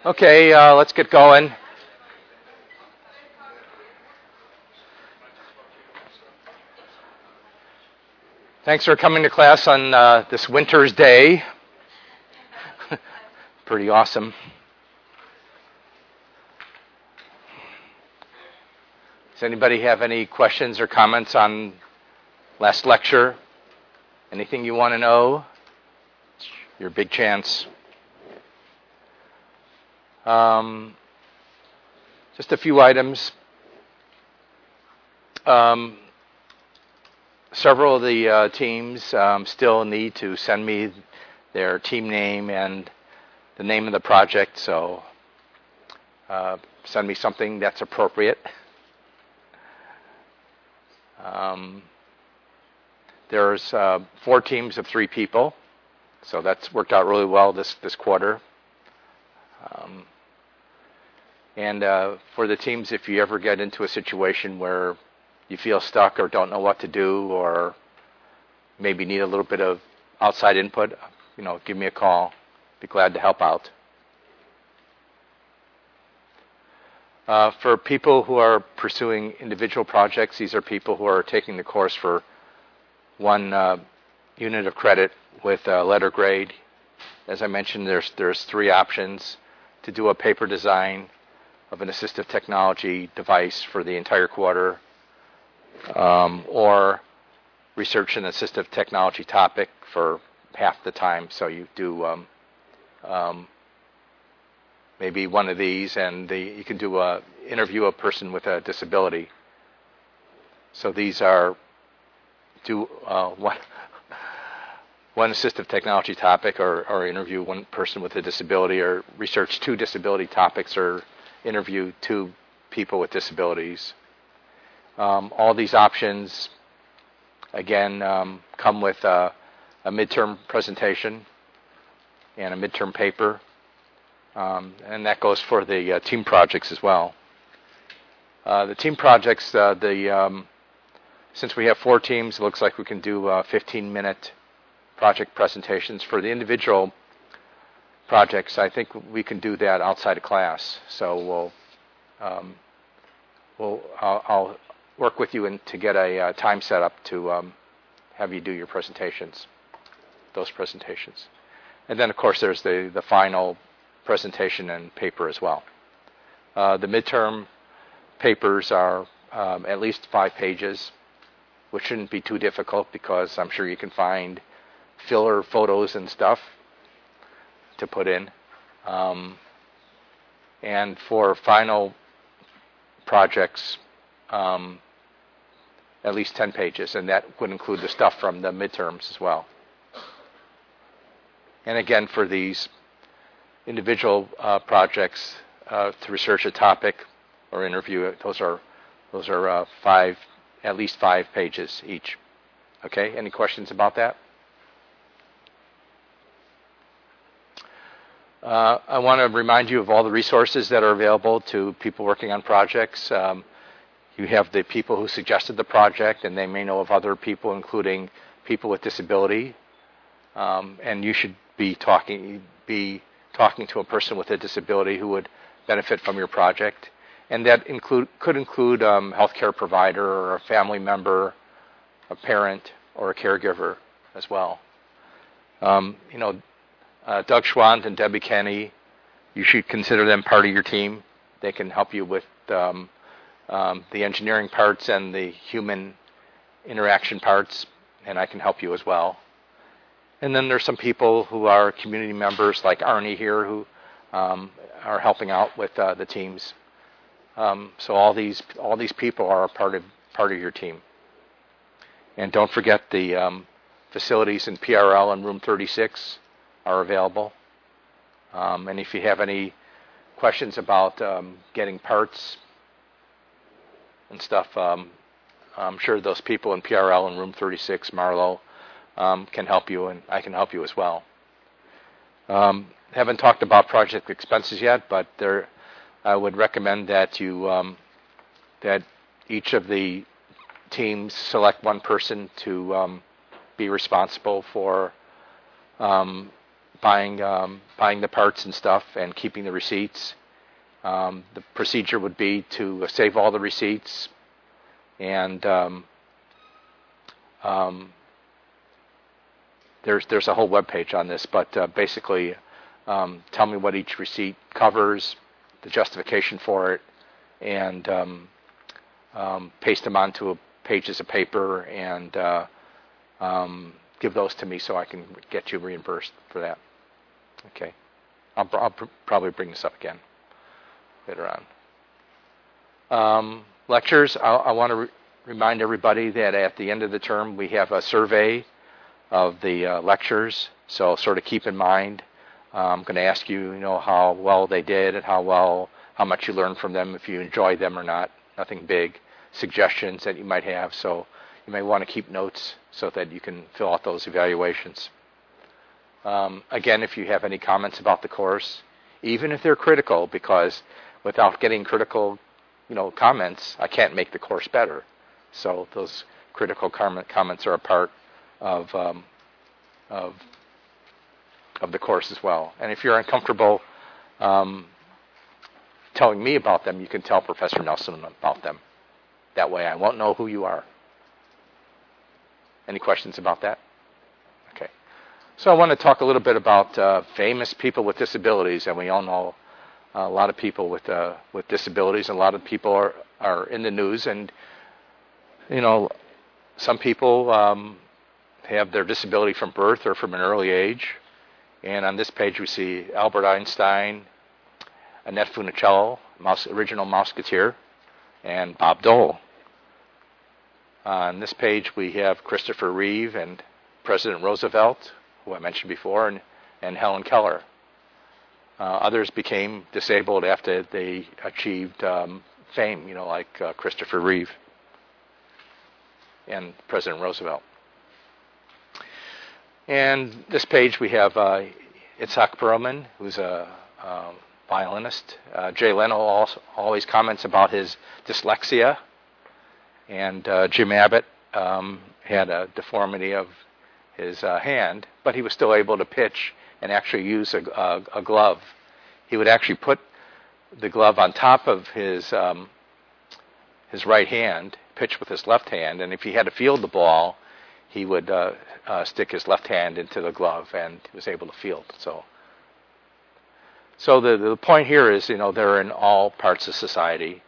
Okay, let's get going. Thanks for coming to class on this winter's day. Pretty awesome. Does anybody have any questions or comments on last lecture? Anything you want to know? It's your big chance. Just a few items. Several of the teams still need to send me their team name and the name of the project, so send me something that's appropriate. There's 4 teams of 3 people, so that's worked out really well this quarter. And for the teams, if you ever get into a situation where you feel stuck or don't know what to do or maybe need a little bit of outside input, give me a call. Be glad to help out. For people who are pursuing individual projects, these are people who are taking the course for 1 unit of credit with a letter grade. As I mentioned, there's 3 options: to do a paper design of an assistive technology device for the entire quarter, or research an assistive technology topic for half the time. So you do maybe one of these, and you can interview a person with a disability. So these are one assistive technology topic, or interview 1 person with a disability, or research 2 disability topics, or interview 2 people with disabilities. All these options, again, come with a midterm presentation and a midterm paper, and that goes for the team projects as well. The team projects, since we have 4 teams, it looks like we can do 15-minute project presentations. For the individual projects, I think we can do that outside of class. So I'll work with you to get a time set up to have you do your those presentations. And then, of course, there's the final presentation and paper as well. The midterm papers are at least 5 pages, which shouldn't be too difficult because I'm sure you can find filler photos and stuff to put in. And for final projects, at least 10 pages, and that would include the stuff from the midterms as well. And again, for these individual projects, to research a topic or interview it, those are 5, at least 5 pages each. Okay, any questions about that? I want to remind you of all the resources that are available to people working on projects. You have the people who suggested the project, and they may know of other people, including people with disability. And you should be talking to a person with a disability who would benefit from your project. And that could include healthcare provider or a family member, a parent, or a caregiver as well. Doug Schwand and Debbie Kenny, you should consider them part of your team. They can help you with the engineering parts and the human interaction parts, and I can help you as well. And then there's some people who are community members, like Arnie here, who are helping out with the teams. So all these people are a part of your team. And don't forget the facilities in PRL and room 36 are available. And if you have any questions about getting parts and stuff, I'm sure those people in PRL and room 36, Marlo, can help you, and I can help you as well. Haven't talked about project expenses yet, but I would recommend that that each of the teams select 1 person to be responsible for buying the parts and stuff and keeping the receipts. The procedure would be to save all the receipts and there's a whole web page on this, but basically tell me what each receipt covers, the justification for it, and paste them onto pages of paper and give those to me so I can get you reimbursed for that. Okay. I'll probably bring this up again later on. Lectures, I want to remind everybody that at the end of the term we have a survey of the lectures, so sort of keep in mind. I'm going to ask you, how well they did and how much you learned from them, if you enjoyed them or not. Nothing big. Suggestions that you might have, so you may want to keep notes so that you can fill out those evaluations. Again, if you have any comments about the course, even if they're critical, because without getting critical, comments, I can't make the course better. So those critical comments are a part of the course as well. And if you're uncomfortable telling me about them, you can tell Professor Nelson about them. That way I won't know who you are. Any questions about that? Okay. So I want to talk a little bit about famous people with disabilities, and we all know a lot of people with disabilities, and a lot of people are in the news, and some people have their disability from birth or from an early age. And on this page we see Albert Einstein, Annette Funicello, original Mouseketeer, and Bob Dole. On this page we have Christopher Reeve and President Roosevelt, who I mentioned before, and Helen Keller. Others became disabled after they achieved fame, like Christopher Reeve and President Roosevelt. And this page we have Itzhak Perlman, who's a violinist. Jay Leno always comments about his dyslexia. And Jim Abbott had a deformity of his hand, but he was still able to pitch and actually use a glove. He would actually put the glove on top of his right hand, pitch with his left hand, and if he had to field the ball, he would stick his left hand into the glove, and he was able to field. So the point here is, they're in all parts of society.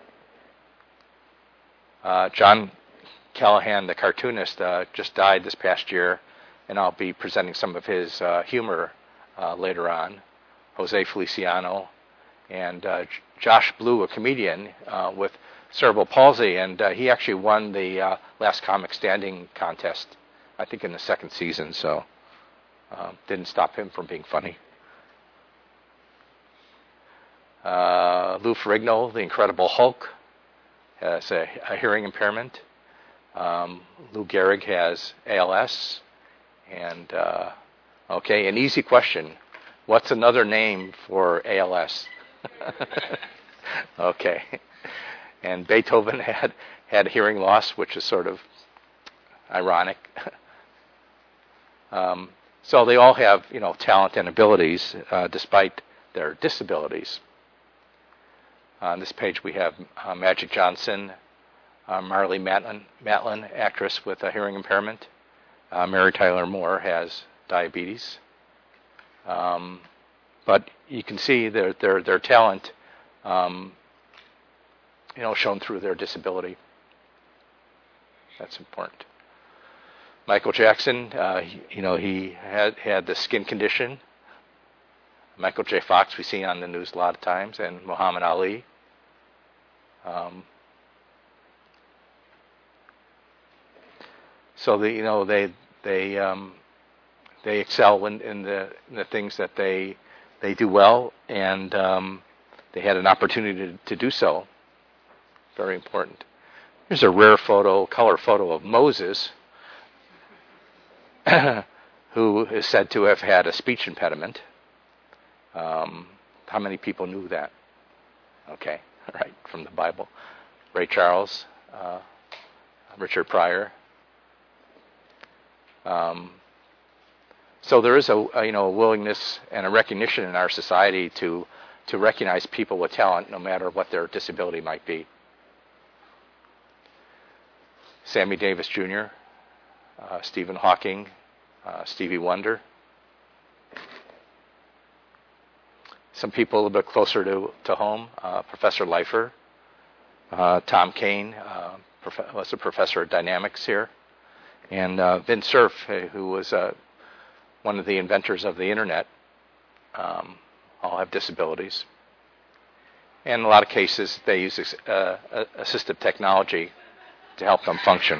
John Callahan, the cartoonist, just died this past year, and I'll be presenting some of his humor later on. Jose Feliciano, and Josh Blue, a comedian with cerebral palsy, and he actually won the Last Comic Standing contest, I think in the second season, so didn't stop him from being funny. Lou Ferrigno, the Incredible Hulk, has a hearing impairment. Lou Gehrig has ALS. And, an easy question. What's another name for ALS? Okay. And Beethoven had hearing loss, which is sort of ironic. So they all have, talent and abilities despite their disabilities. On this page we have Magic Johnson, Marlee Matlin, actress with a hearing impairment. Mary Tyler Moore has diabetes. But you can see their talent, shown through their disability. That's important. Michael Jackson, he had the skin condition. Michael J. Fox we see on the news a lot of times, and Muhammad Ali. So they excel in the things that they do well, and they had an opportunity to do so. Very important. Here's a rare color photo of Moses, who is said to have had a speech impediment. How many people knew that? Okay, right, from the Bible. Ray Charles, Richard Pryor. So there is a willingness and a recognition in our society to recognize people with talent, no matter what their disability might be. Sammy Davis Jr., Stephen Hawking, Stevie Wonder. Some people a little bit closer to home, Professor Leifer, Tom Kane, was a professor of dynamics here, and Vint Cerf, who was one of the inventors of the internet, all have disabilities. And in a lot of cases, they use assistive technology to help them function.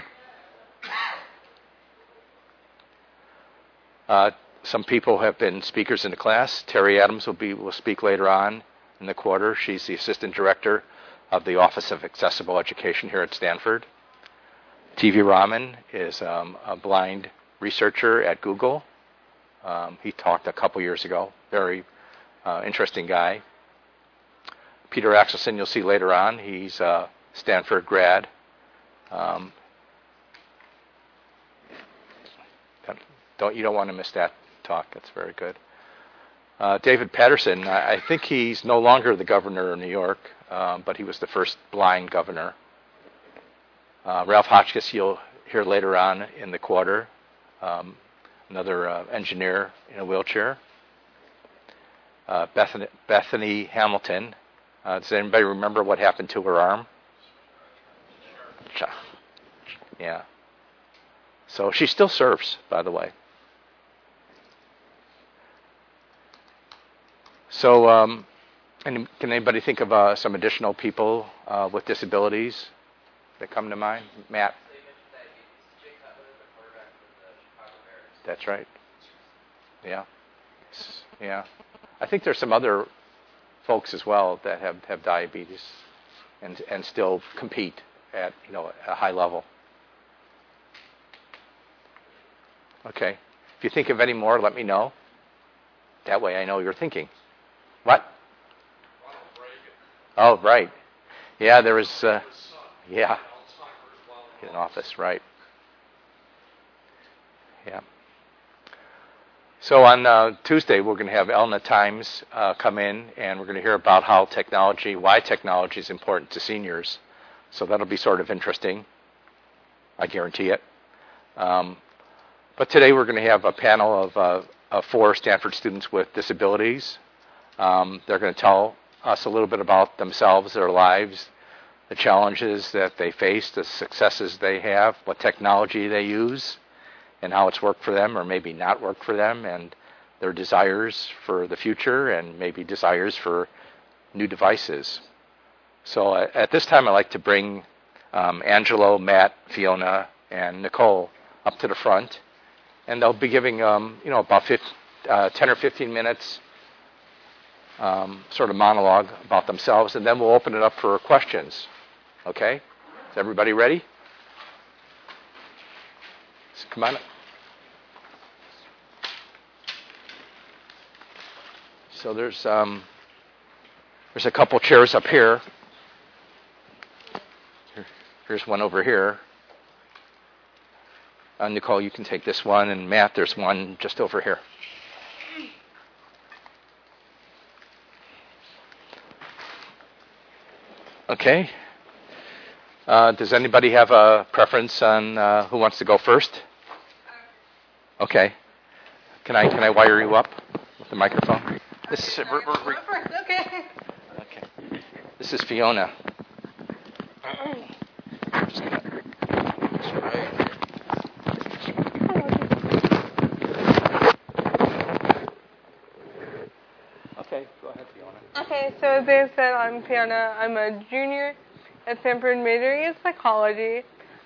Some people have been speakers in the class. Terry Adams will speak later on in the quarter. She's the assistant director of the Office of Accessible Education here at Stanford. T.V. Raman is a blind researcher at Google. He talked a couple years ago. Very interesting guy. Peter Axelson, you'll see later on. He's a Stanford grad. You don't want to miss that talk. That's very good. David Patterson, I think he's no longer the governor of New York, but he was the first blind governor. Ralph Hotchkiss, you'll hear later on in the quarter, another engineer in a wheelchair. Bethany Hamilton, does anybody remember what happened to her arm? Yeah. So she still serves, by the way. So, can anybody think of some additional people with disabilities that come to mind? Matt? That's right. Yeah. Yeah. I think there's some other folks as well that have diabetes and still compete at a high level. Okay. If you think of any more, let me know. That way I know you're thinking. What? Oh, right. Yeah, there was, in office, right. Yeah. So on Tuesday, we're going to have Elna Times come in, and we're going to hear about why technology is important to seniors. So that'll be sort of interesting. I guarantee it. But today we're going to have a panel of 4 Stanford students with disabilities. They're going to tell us a little bit about themselves, their lives, the challenges that they face, the successes they have, what technology they use, and how it's worked for them or maybe not worked for them, and their desires for the future and maybe desires for new devices. So at this time, I'd like to bring Angelo, Matt, Fiona, and Nicole up to the front, and they'll be giving about 10 or 15 minutes sort of monologue about themselves, and then we'll open it up for questions. Okay? Is everybody ready? So come on up. So there's a couple chairs up here. Here's one over here. Nicole, you can take this one, and Matt, there's one just over here. Okay. Does anybody have a preference on who wants to go first? Okay. Can I wire you up with the microphone? This is Okay. This is Fiona. Okay, go ahead, Fiona. Okay, so as I said, I'm Fiona. I'm a junior at Stanford, majoring in psychology.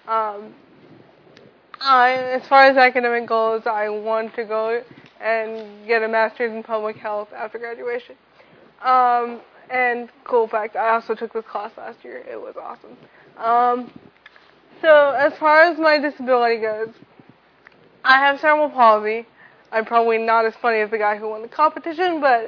As far as academic goals, I want to go and get a master's in public health after graduation. And cool fact, I also took this class last year. It was awesome. So as far as my disability goes, I have cerebral palsy. I'm probably not as funny as the guy who won the competition, but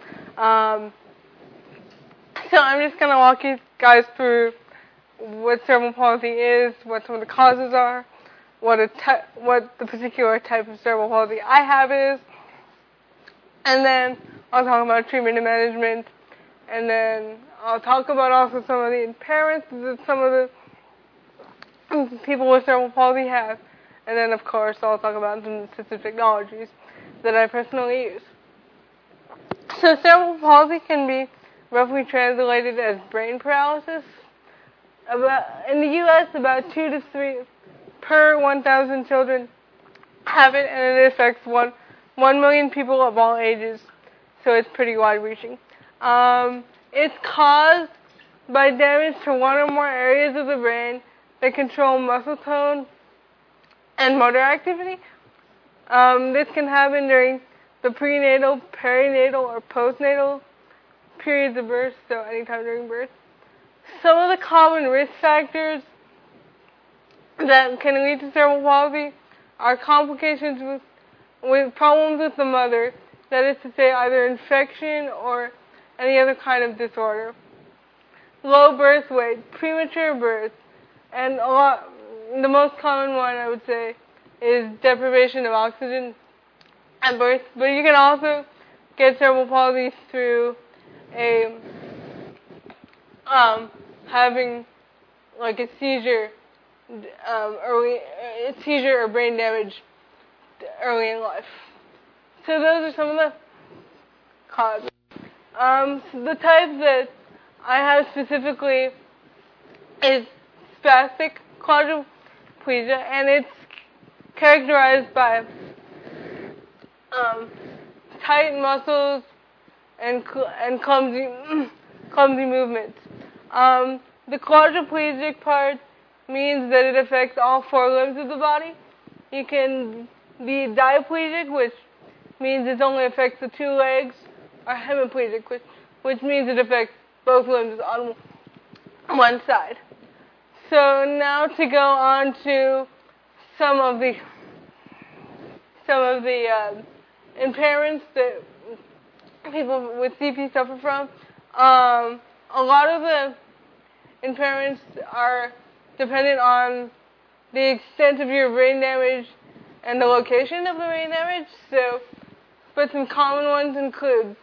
so I'm just going to walk you guys through what cerebral palsy is, what some of the causes are, what the particular type of cerebral palsy I have is, and then I'll talk about treatment and management, and then I'll talk about also some of the impairments that some of the people with cerebral palsy have, and then of course I'll talk about some assistive technologies that I personally use. So cerebral palsy can be roughly translated as brain paralysis. In the U.S., about 2 to 3 per 1,000 children have it, and it affects 1 million people of all ages, so it's pretty wide-reaching. It's caused by damage to one or more areas of the brain that control muscle tone and motor activity. This can happen during the prenatal, perinatal, or postnatal periods of birth, so anytime during birth. Some of the common risk factors that can lead to cerebral palsy are complications with problems with the mother, that is to say either infection or any other kind of disorder, low birth weight, premature birth, and the most common one I would say is deprivation of oxygen at birth. But you can also get cerebral palsy through having like a seizure, seizure or brain damage early in life. So those are some of the causes. The type that I have specifically is spastic quadriplegia, and it's characterized by tight muscles and clumsy movements. The quadriplegic part means that it affects all 4 limbs of the body. You can be diplegic, which means it only affects the 2 legs, or hemiplegic, which means it affects both limbs on one side. So now to go on to some of the impairments that people with CP suffer from. A lot of the impairments are dependent on the extent of your brain damage and the location of the brain damage. But some common ones include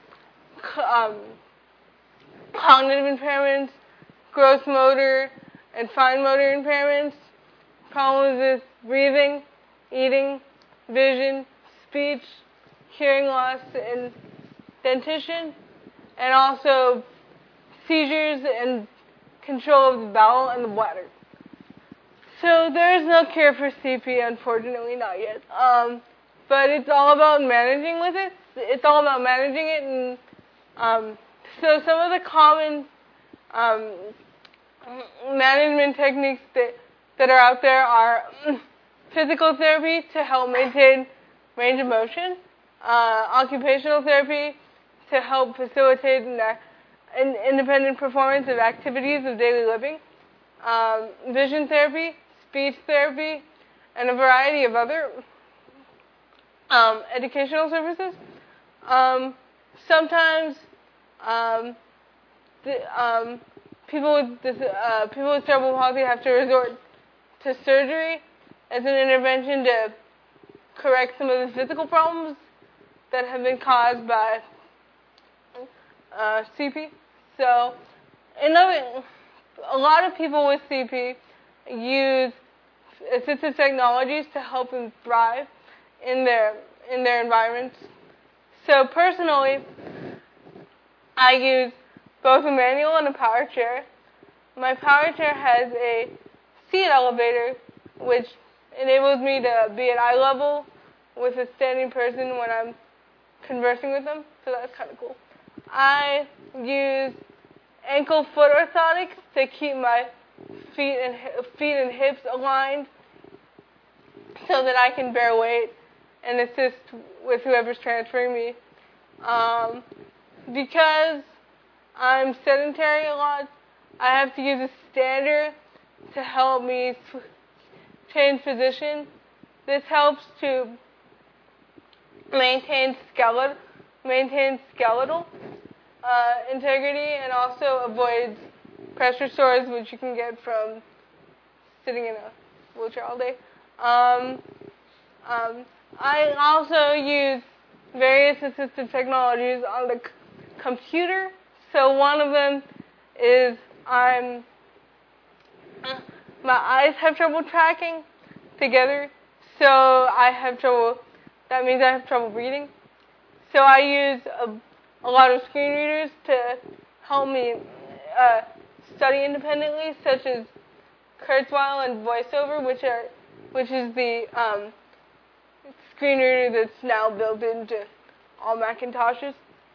cognitive impairments, gross motor and fine motor impairments, problems with breathing, eating, vision, speech, hearing loss, and dentition, and also seizures and control of the bowel and the bladder. So there is no cure for CP, unfortunately, not yet. But it's all about managing with it. It's all about managing it, and so some of the common management techniques that are out there are physical therapy to help maintain range of motion, occupational therapy to help facilitate independent performance of activities of daily living, vision therapy, speech therapy, and a variety of other educational services. Sometimes people with cerebral palsy have to resort to surgery as an intervention to correct some of the physical problems that have been caused by CP. So, a lot of people with CP use assistive technologies to help them thrive in their environments. So personally, I use both a manual and a power chair. My power chair has a seat elevator, which enables me to be at eye level with a standing person when I'm conversing with them, so that's kind of cool. I use ankle-foot orthotics to keep my feet and hips aligned so that I can bear weight and assist with whoever's transferring me. Because I'm sedentary a lot, I have to use a stander to help me change position. This helps to maintain skeletal integrity, and also avoids pressure sores, which you can get from sitting in a wheelchair all day. I also use various assistive technologies on the computer. So one of them is my eyes have trouble tracking together. So I have trouble. That means I have trouble reading. So I use a lot of screen readers to help me study independently, such as Kurzweil and VoiceOver, which is the screen reader that's now built into all Macintoshes.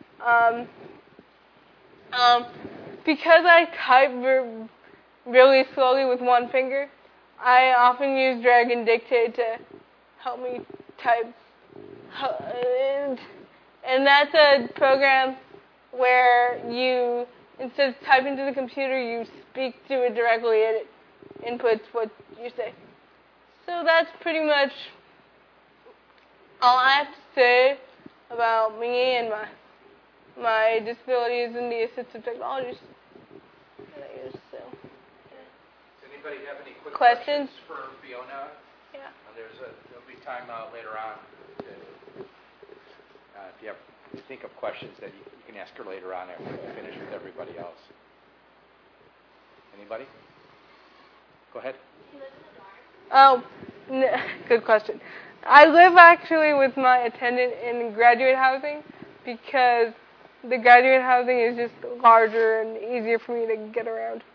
Because I type really slowly with one finger, I often use Drag and Dictate to help me type. And that's a program where you, instead of typing to the computer, you speak to it directly and it inputs what you say. So that's pretty much all I have to say about me and my disabilities and the assistive technologies that I use. So, yeah. Does anybody have any quick questions for Fiona? Yeah. There'll be time later on. If you think of questions that you can ask her later on after we finish with everybody else. Anybody? Go ahead. Oh, good question. I live actually with my attendant in graduate housing because the graduate housing is just larger and easier for me to get around.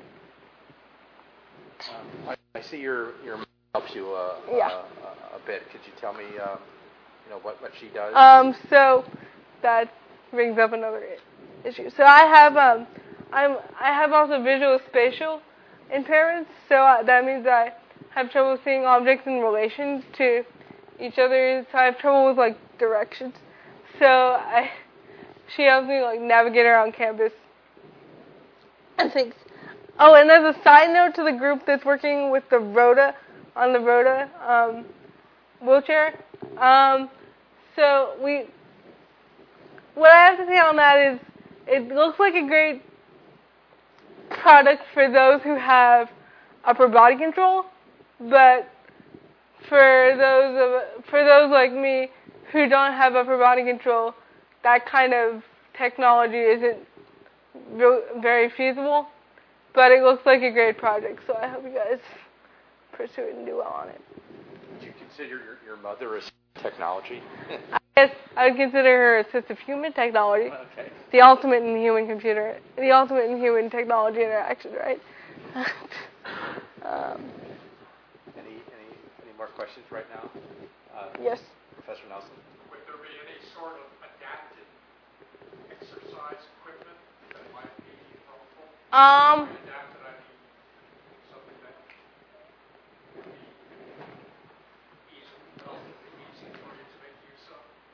I see your mom helps you a bit. Could you tell me, what she does? So that brings up another issue. So I have also visual spatial impairments. So that means I have trouble seeing objects in relations to each other. So I have trouble with directions. So she helps me navigate around campus and things. Oh, and there's a side note to the group that's working with the Rhoda on the Rhoda wheelchair. So what I have to say on that is it looks like a great product for those who have upper body control, but for those like me who don't have upper body control, that kind of technology isn't very feasible. But it looks like a great project, so I hope you guys pursue it and do well on it. Would you consider your mother as technology? Yes, I would consider her assistive human technology. Okay. The ultimate in human technology interaction, right? Any more questions right now? Yes. Professor Nelson? Would there be any sort of adapted exercise equipment that might be helpful? Adapted, I mean something that would be relatively easy for you to make use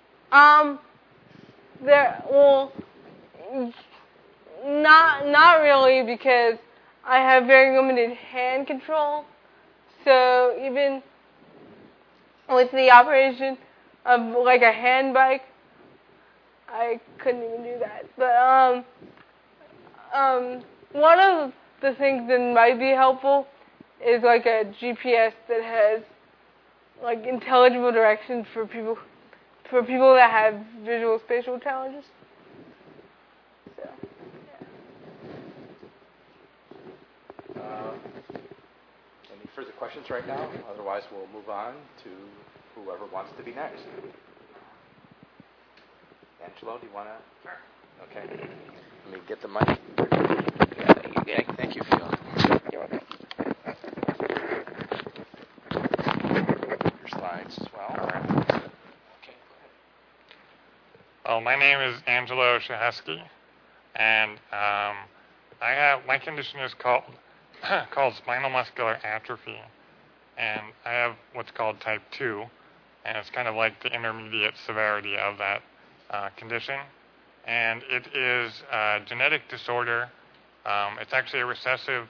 of? Not really, because I have very limited hand control. So even with the operation of a hand bike, I couldn't even do that. But one of the things that might be helpful is a GPS that has intelligible directions for people that have visual spatial challenges. So, yeah. Any further questions right now? Otherwise, we'll move on to whoever wants to be next. Angelo, do you want to? Sure. Okay. Let me get the mic. Yeah, thank you, Phil. You're welcome. Your slides as well. Okay, go ahead. Well, my name is Angelo Shahesky, and my condition is called spinal muscular atrophy, and I have what's called type 2, and it's kind of like the intermediate severity of that condition. And it is a genetic disorder. It's actually a recessive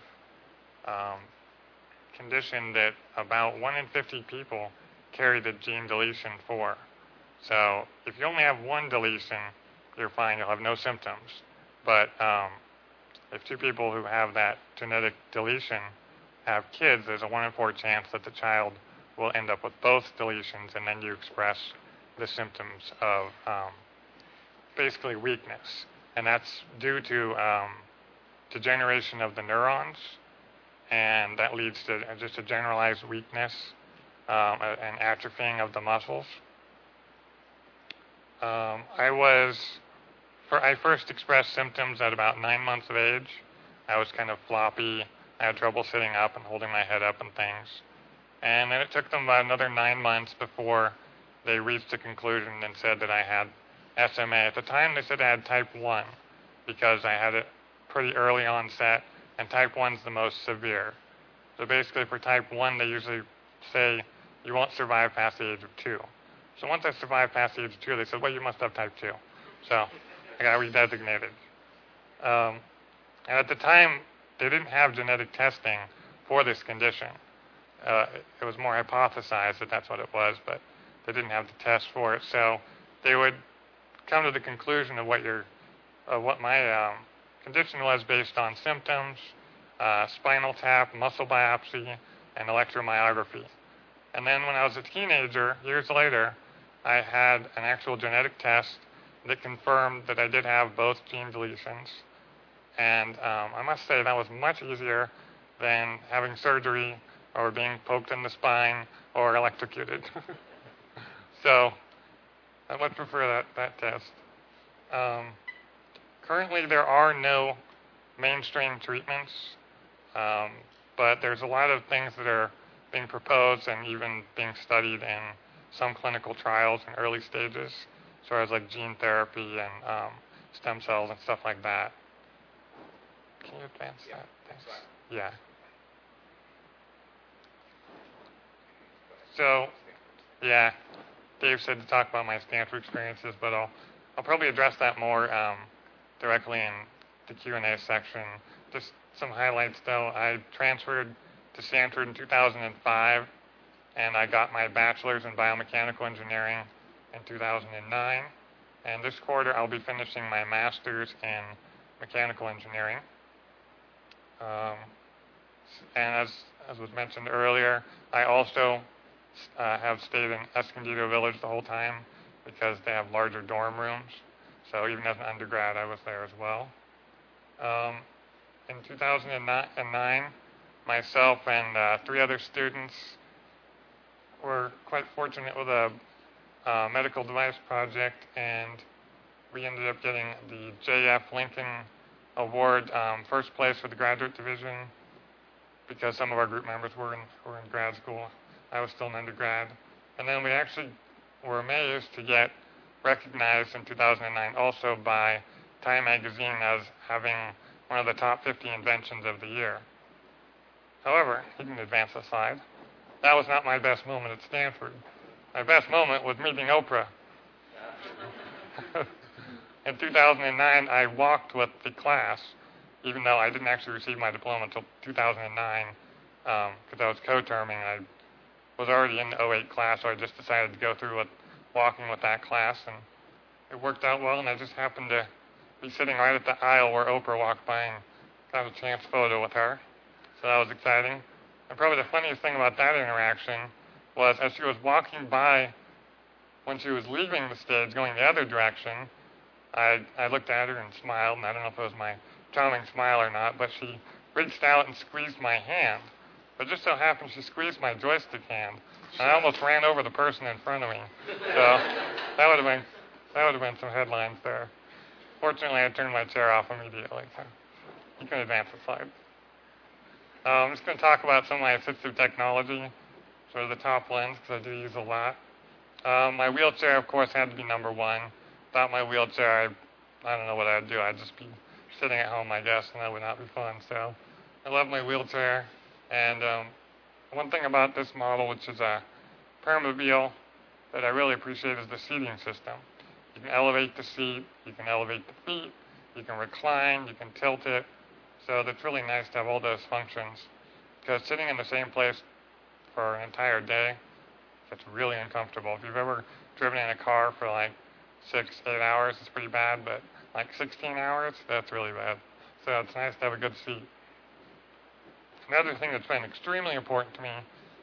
condition that about 1 in 50 people carry the gene deletion for. So if you only have one deletion, you're fine. You'll have no symptoms. But if 2 people who have that genetic deletion have kids, there's a 1 in 4 chance that the child will end up with both deletions, and then you express the symptoms of basically weakness. And that's due to degeneration of the neurons, and that leads to just a generalized weakness and atrophying of the muscles. I first expressed symptoms at about 9 months of age. I was kind of floppy. I had trouble sitting up and holding my head up and things. And then it took them about another 9 months before they reached a conclusion and said that I had SMA. At the time, they said I had type 1 because I had it pretty early onset, and type 1 is the most severe. So basically for type 1, they usually say you won't survive past the age of 2. So once I survived past the age of 2, they said, well, you must have type 2. So I got redesignated. And at the time, they didn't have genetic testing for this condition. It was more hypothesized that that's what it was, but they didn't have the test for it. So they would come to the conclusion of what my condition was based on symptoms, spinal tap, muscle biopsy, and electromyography. And then when I was a teenager, years later, I had an actual genetic test that confirmed that I did have both gene deletions. And I must say that was much easier than having surgery or being poked in the spine or electrocuted. So I would prefer that test. Currently, there are no mainstream treatments, but there's a lot of things that are being proposed and even being studied in some clinical trials in early stages, as far as like gene therapy and stem cells and stuff like that. Can you advance that? Thanks. Yeah. So, yeah, Dave said to talk about my Stanford experiences, but I'll probably address that more directly in the Q&A section. Just some highlights, though. I transferred to Stanford in 2005, and I got my bachelor's in biomechanical engineering in 2009. And this quarter, I'll be finishing my master's in mechanical engineering. And as was mentioned earlier, I also have stayed in Escondido Village the whole time because they have larger dorm rooms. So even as an undergrad, I was there as well. In 2009, myself and 3 other students were quite fortunate with a medical device project, and we ended up getting the J.F. Lincoln Award, first place for the graduate division, because some of our group members were in grad school. I was still an undergrad. And then we actually were amazed to get recognized in 2009 also by Time Magazine as having one of the top 50 inventions of the year. However, you can advance the slide. That was not my best moment at Stanford. My best moment was meeting Oprah. In 2009, I walked with the class, even though I didn't actually receive my diploma until 2009, because I was co-terming. I was already in the 08 class, so I just decided to go through with walking with that class, and it worked out well, and I just happened to be sitting right at the aisle where Oprah walked by and got a chance photo with her. So that was exciting. And probably the funniest thing about that interaction was as she was walking by, when she was leaving the stage going the other direction, I looked at her and smiled, and I don't know if it was my charming smile or not, but she reached out and squeezed my hand. But just so happened she squeezed my joystick hand, and I almost ran over the person in front of me. So that would have been some headlines there. Fortunately, I turned my chair off immediately, so you can advance the slide. I'm just going to talk about some of my assistive technology, sort of the top ones, because I do use a lot. My wheelchair, of course, had to be number one. Without my wheelchair, I don't know what I'd do. I'd just be sitting at home, I guess, and that would not be fun. So I love my wheelchair. And one thing about this model, which is a Permobile, that I really appreciate is the seating system. You can elevate the seat, you can elevate the feet, you can recline, you can tilt it. So that's really nice to have all those functions, because sitting in the same place for an entire day, that's really uncomfortable. If you've ever driven in a car for like 6, 8 hours, it's pretty bad, but like 16 hours, that's really bad. So it's nice to have a good seat. Another thing that's been extremely important to me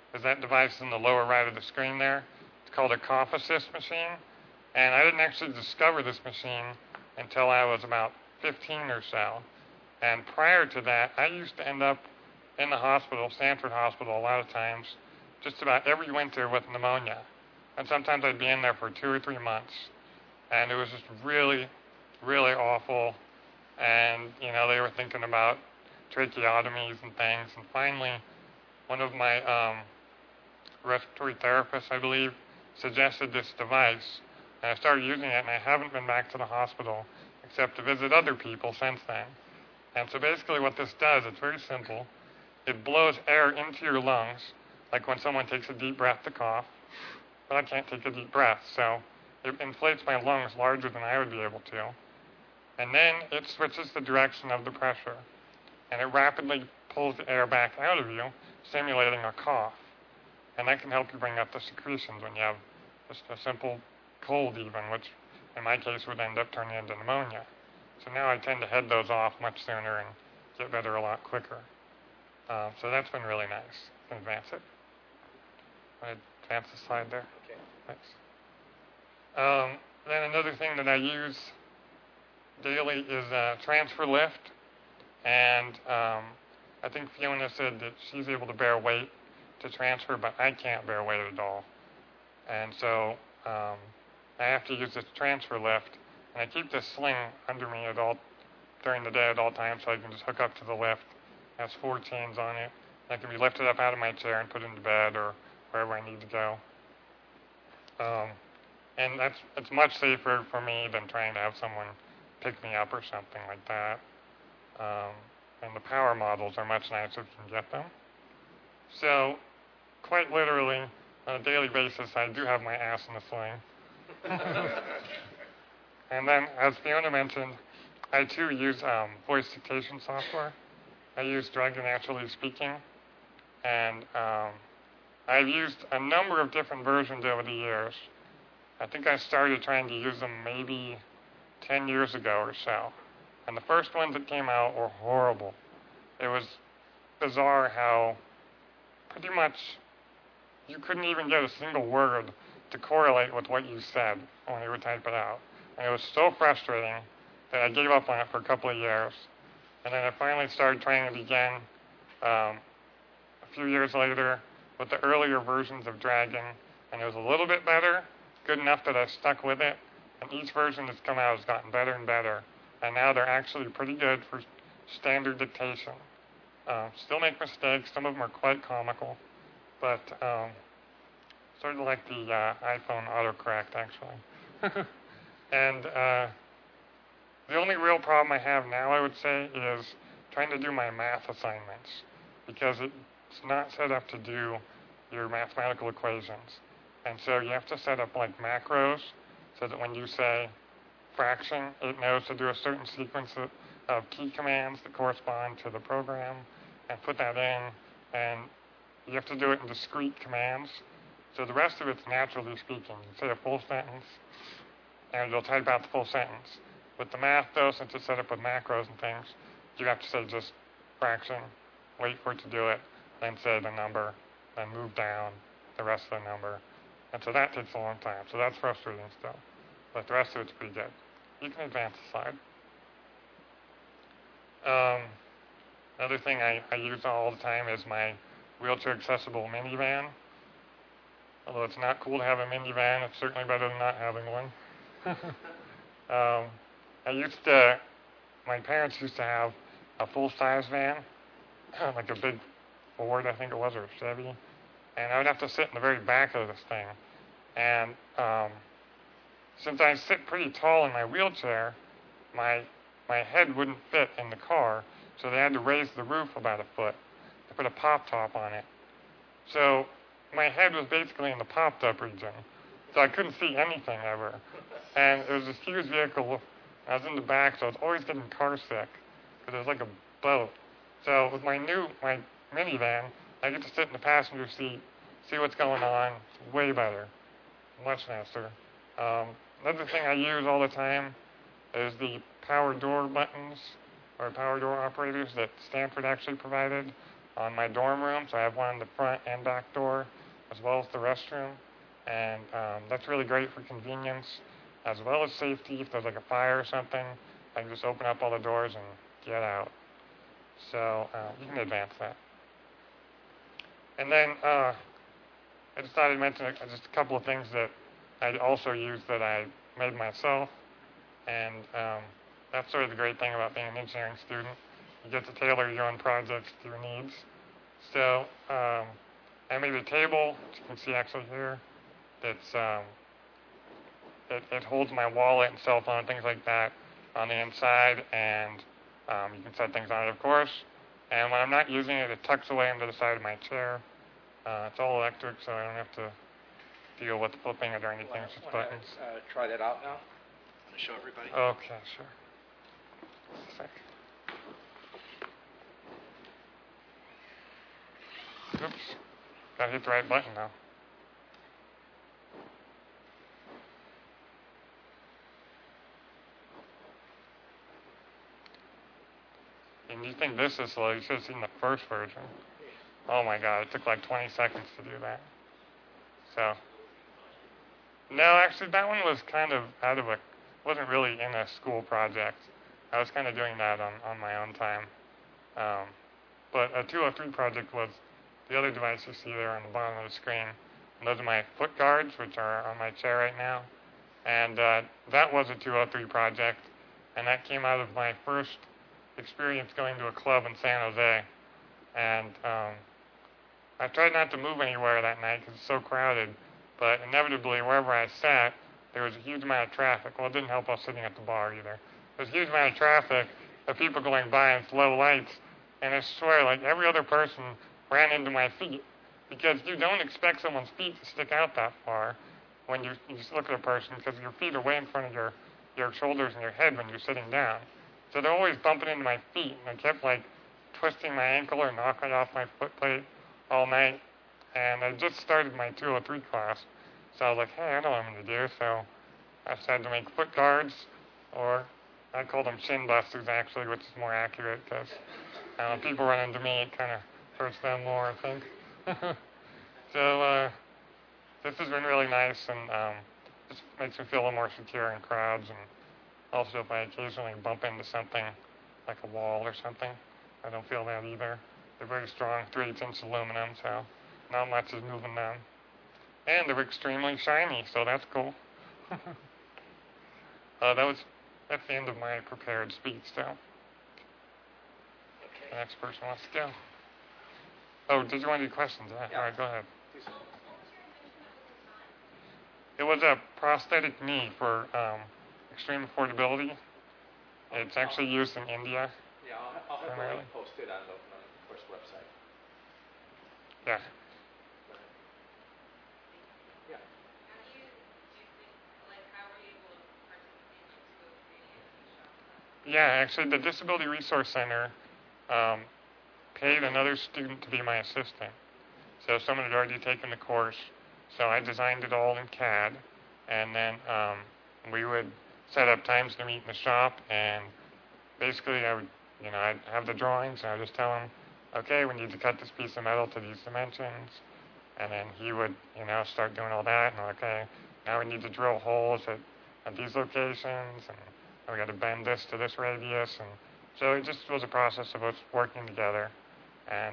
is that device in the lower right of the screen there. It's called a cough assist machine. And I didn't actually discover this machine until I was about 15 or so. And prior to that, I used to end up in the hospital, Stanford Hospital, a lot of times, just about every winter with pneumonia. And sometimes I'd be in there for 2 or 3 months. And it was just really, really awful. And, you know, they were thinking about tracheotomies and things. And finally, one of my respiratory therapists, I believe, suggested this device. And I started using it, and I haven't been back to the hospital except to visit other people since then. And so basically what this does, it's very simple. It blows air into your lungs, like when someone takes a deep breath to cough. But I can't take a deep breath, so it inflates my lungs larger than I would be able to. And then it switches the direction of the pressure. And it rapidly pulls the air back out of you, simulating a cough. And that can help you bring up the secretions when you have just a simple cold even, which in my case would end up turning into pneumonia. So now I tend to head those off much sooner and get better a lot quicker. So that's been really nice. Advance it. Advance the slide there. Okay. Thanks. Then another thing that I use daily is transfer lift. And I think Fiona said that she's able to bear weight to transfer, but I can't bear weight at all. And so I have to use this transfer lift. And I keep this sling under me during the day at all times, so I can just hook up to the lift. It has 4 chains on it. I can be lifted up out of my chair and put into bed or wherever I need to go. And it's much safer for me than trying to have someone pick me up or something like that. And the power models are much nicer if you can get them. So, quite literally, on a daily basis, I do have my ass in a sling. And then, as Fiona mentioned, I too use voice dictation software. I use Dragon Naturally Speaking, and I've used a number of different versions over the years. I think I started trying to use them maybe 10 years ago or so. And the first ones that came out were horrible. It was bizarre how pretty much you couldn't even get a single word to correlate with what you said when you would type it out. And it was so frustrating that I gave up on it for a couple of years. And then I finally started trying it again a few years later with the earlier versions of Dragon. And it was a little bit better, good enough that I stuck with it. And each version that's come out has gotten better and better. And now they're actually pretty good for standard dictation. Still make mistakes. Some of them are quite comical. But sort of like the iPhone autocorrect, actually. And the only real problem I have now, I would say, is trying to do my math assignments, because it's not set up to do your mathematical equations. And so you have to set up like macros so that when you say fraction, it knows to do a certain sequence of key commands that correspond to the program and put that in. And you have to do it in discrete commands. So the rest of it's naturally speaking. You say a full sentence, and you'll type out the full sentence. With the math, though, since it's set up with macros and things, you have to say just fraction, wait for it to do it, then say the number, then move down the rest of the number. And so that takes a long time. So that's frustrating still. But the rest of it's pretty good. You can advance the slide. Another thing I use all the time is my wheelchair-accessible minivan. Although it's not cool to have a minivan, it's certainly better than not having one. My parents used to have a full-size van, like a big Ford, I think it was, or a Chevy. And I would have to sit in the very back of this thing. And since I sit pretty tall in my wheelchair, my head wouldn't fit in the car, so they had to raise the roof about a foot. They put a pop top on it. So my head was basically in the popped up region, so I couldn't see anything ever. And it was this huge vehicle. I was in the back, so I was always getting car sick, because it was like a boat. So with my minivan, I get to sit in the passenger seat, see what's going on. It's way better, much nicer. Another thing I use all the time is the power door buttons, or power door operators that Stanford actually provided on my dorm room. So I have one in the front and back door, as well as the restroom. And that's really great for convenience, as well as safety. If there's like a fire or something, I can just open up all the doors and get out. So you can advance that. And then I decided to mention just a couple of things that I also use that I made myself. And that's sort of the great thing about being an engineering student. You get to tailor your own projects to your needs. So I made a table, which you can see actually here, that's it holds my wallet and cell phone and things like that on the inside, and you can set things on it, of course. And when I'm not using it, it tucks away into the side of my chair. It's all electric, so I don't have to deal with flipping it or anything. It's just buttons. Try that out now. Want to show everybody? Okay, sure. Just a sec. Oops. Gotta hit the right button now. And you think this is slow, you should have seen the first version. Oh my god, it took like 20 seconds to do that. So, no, actually that one was kind of wasn't really in a school project. I was kind of doing that on my own time. But a 203 project was the other device you see there on the bottom of the screen. And those are my foot guards, which are on my chair right now. And that was a 203 project, and that came out of my first experience going to a club in San Jose. And I tried not to move anywhere that night because it's so crowded, but inevitably wherever I sat, there was a huge amount of traffic. Well, it didn't help us sitting at the bar either. There was a huge amount of traffic of people going by in slow lights, and I swear, like every other person ran into my feet, because you don't expect someone's feet to stick out that far when you just look at a person, because your feet are way in front of your shoulders and your head when you're sitting down. So they're always bumping into my feet, and I kept like twisting my ankle or knocking off my foot plate all night. And I just started my 203 class, so I was like, hey, I know what I'm going to do. So I decided to make foot guards, or I call them shin busters actually, which is more accurate, because people run into me, it kind of hurts them more, I think. So this has been really nice, and just makes me feel a little more secure in crowds. And also, if I occasionally bump into something like a wall or something, I don't feel that either. They're very strong, 3/8-inch aluminum, so not much is moving them. And they're extremely shiny, so that's cool. That's the end of my prepared speech, so. Okay. The next person wants to go. Oh, did you want to do questions? Yeah. All right, go ahead. It was a prosthetic knee for extreme affordability. It's actually used in India. Yeah, I'll have the link posted on the course website. Yeah. Yeah. Yeah, actually, the Disability Resource Center paid another student to be my assistant. So someone had already taken the course. So I designed it all in CAD, and then we would set up times to meet in the shop, and basically I'd have the drawings, and I'd just tell him, okay, we need to cut this piece of metal to these dimensions, and then he would, start doing all that, and okay, now we need to drill holes at these locations, and we got to bend this to this radius, and so it just was a process of us working together, and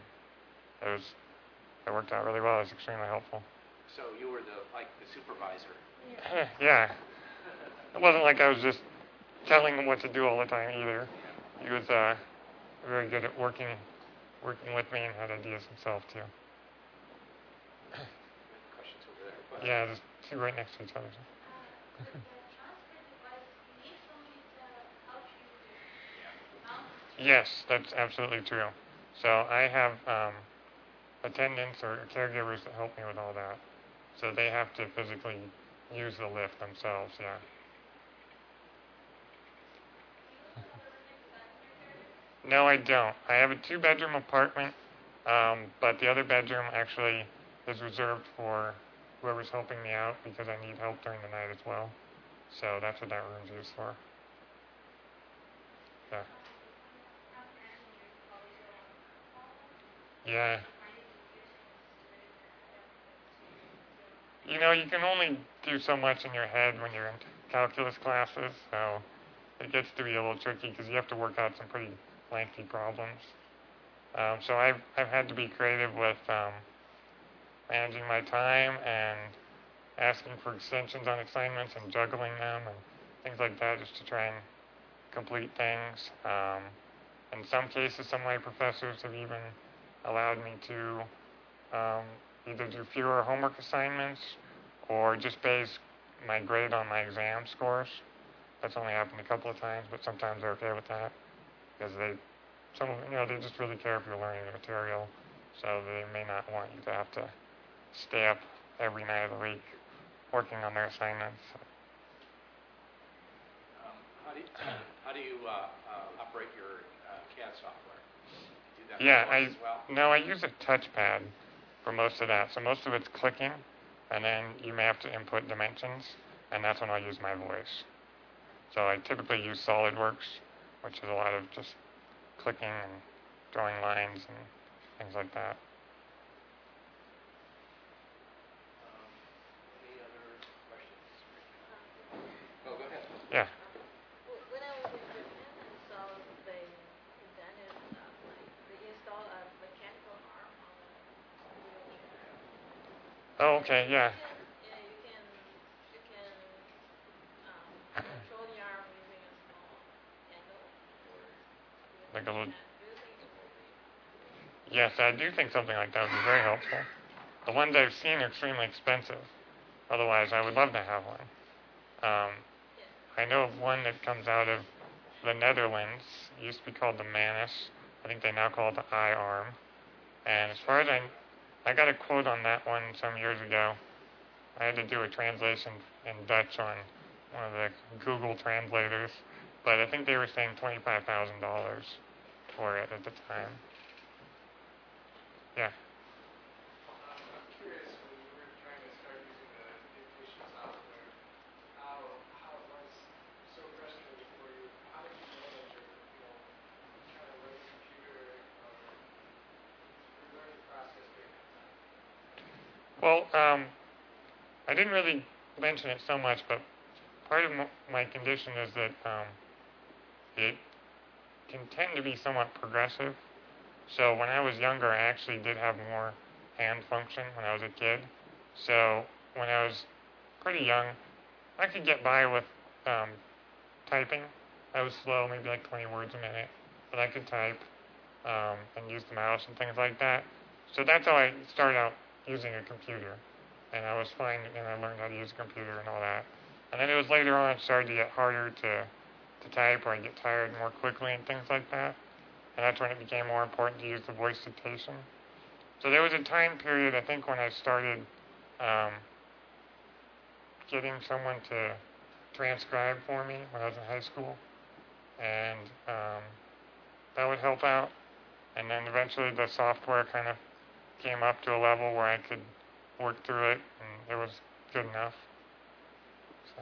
it worked out really well. It was extremely helpful. So you were the supervisor. Yeah. It wasn't like I was just telling him what to do all the time either. He was very good at working with me and had ideas himself too. Questions over there. Yeah, just two right next to each other. Yes, that's absolutely true. So I have attendants or caregivers that help me with all that. So they have to physically use the lift themselves, yeah. No, I don't. I have a 2-bedroom apartment, but the other bedroom actually is reserved for whoever's helping me out because I need help during the night as well. So that's what that room's used for. Yeah. Yeah. You know, you can only do so much in your head when you're in calculus classes, so it gets to be a little tricky because you have to work out some pretty lengthy problems. So I've had to be creative with managing my time and asking for extensions on assignments and juggling them and things like that just to try and complete things. In some cases, some of my professors have even allowed me to either do fewer homework assignments or just base my grade on my exam scores. That's only happened a couple of times, but sometimes they're okay with that because they just really care if you're learning the material, so they may not want you to have to stay up every night of the week working on their assignments. How do you operate your CAD software? Do that Yeah, as well? No, I use a touchpad for most of that. So most of it's clicking, and then you may have to input dimensions, and that's when I'll use my voice. So I typically use SolidWorks, which is a lot of just clicking and drawing lines and things like that. Any other questions? Oh, go ahead. Yeah. When I was in Japan, I saw they invented, they installed a mechanical arm on the wheelchair. Oh, okay, yeah. You can control the arm using a small handle. Like a little. Do you think it will be? Yes, I do think something like that would be very helpful. The ones I've seen are extremely expensive. Otherwise, I would love to have one. I know of one that comes out of the Netherlands. It used to be called the Manus. I think they now call it the iArm. And as far as I got a quote on that one some years ago. I had to do a translation in Dutch on one of the Google translators. But I think they were saying $25,000 for it at the time. Yeah. I'm curious, when you were trying to start using the dictation software, how it was so frustrating for you. How did you know that you're trying to learn the computer, or your learning process during that time? Well, I didn't really mention it so much, but part of my condition is that it can tend to be somewhat progressive. So when I was younger, I actually did have more hand function when I was a kid. So when I was pretty young, I could get by with typing. I was slow, maybe like 20 words a minute, but I could type and use the mouse and things like that. So that's how I started out using a computer. And I was fine, and I learned how to use a computer and all that. And then it was later on it started to get harder to type, or I get tired more quickly and things like that. And that's when it became more important to use the voice dictation. So there was a time period, I think, when I started getting someone to transcribe for me when I was in high school. And that would help out. And then eventually the software kind of came up to a level where I could work through it, and it was good enough. So,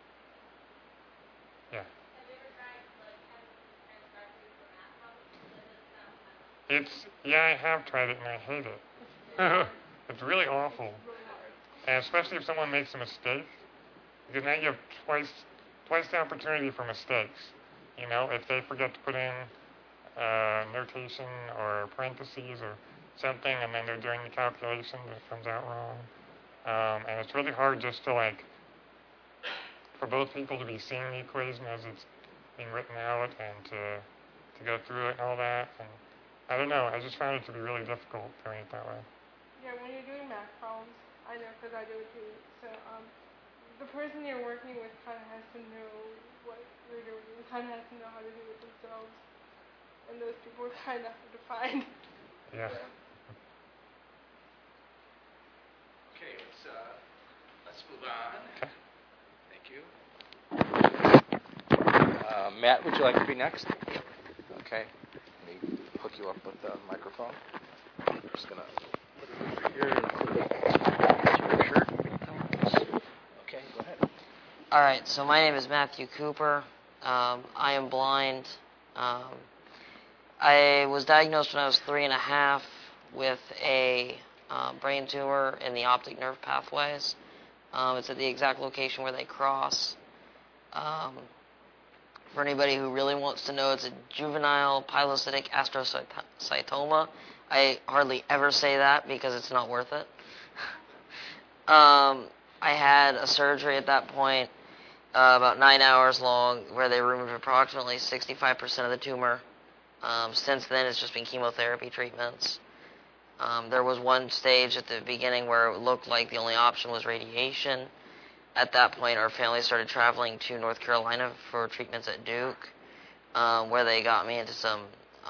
yeah. Have you ever tried, having transcribe for you for math problems? Yeah, I have tried it, and I hate it. It's really awful. And especially if someone makes a mistake, because now you have twice the opportunity for mistakes. If they forget to put in notation or parentheses or something, and then they're doing the calculation, and it comes out wrong. And it's really hard just to for both people to be seeing the equation as it's being written out and to go through it and all that. And I don't know, I just found it to be really difficult doing it that way. Yeah, when you're doing math problems, I know because I do it too. So the person you're working with kind of has to know what you're doing and kind of has to know how to do it themselves. And those people are kind of hard to find. Yeah. Okay, let's move on. Okay. Thank you. Matt, would you like to be next? Okay. Let me hook you up with the microphone. I'm just going to put it over here and put it on your shirt. Okay, go ahead. All right, so my name is Matthew Cooper. I am blind. I was diagnosed when I was 3.5. with a brain tumor in the optic nerve pathways. It's at the exact location where they cross. For anybody who really wants to know, it's a juvenile pilocytic astrocytoma. I hardly ever say that because it's not worth it. I had a surgery at that point, about 9 hours long, where they removed approximately 65% of the tumor. Since then, it's just been chemotherapy treatments. There was one stage at the beginning where it looked like the only option was radiation. At that point, our family started traveling to North Carolina for treatments at Duke, where they got me into some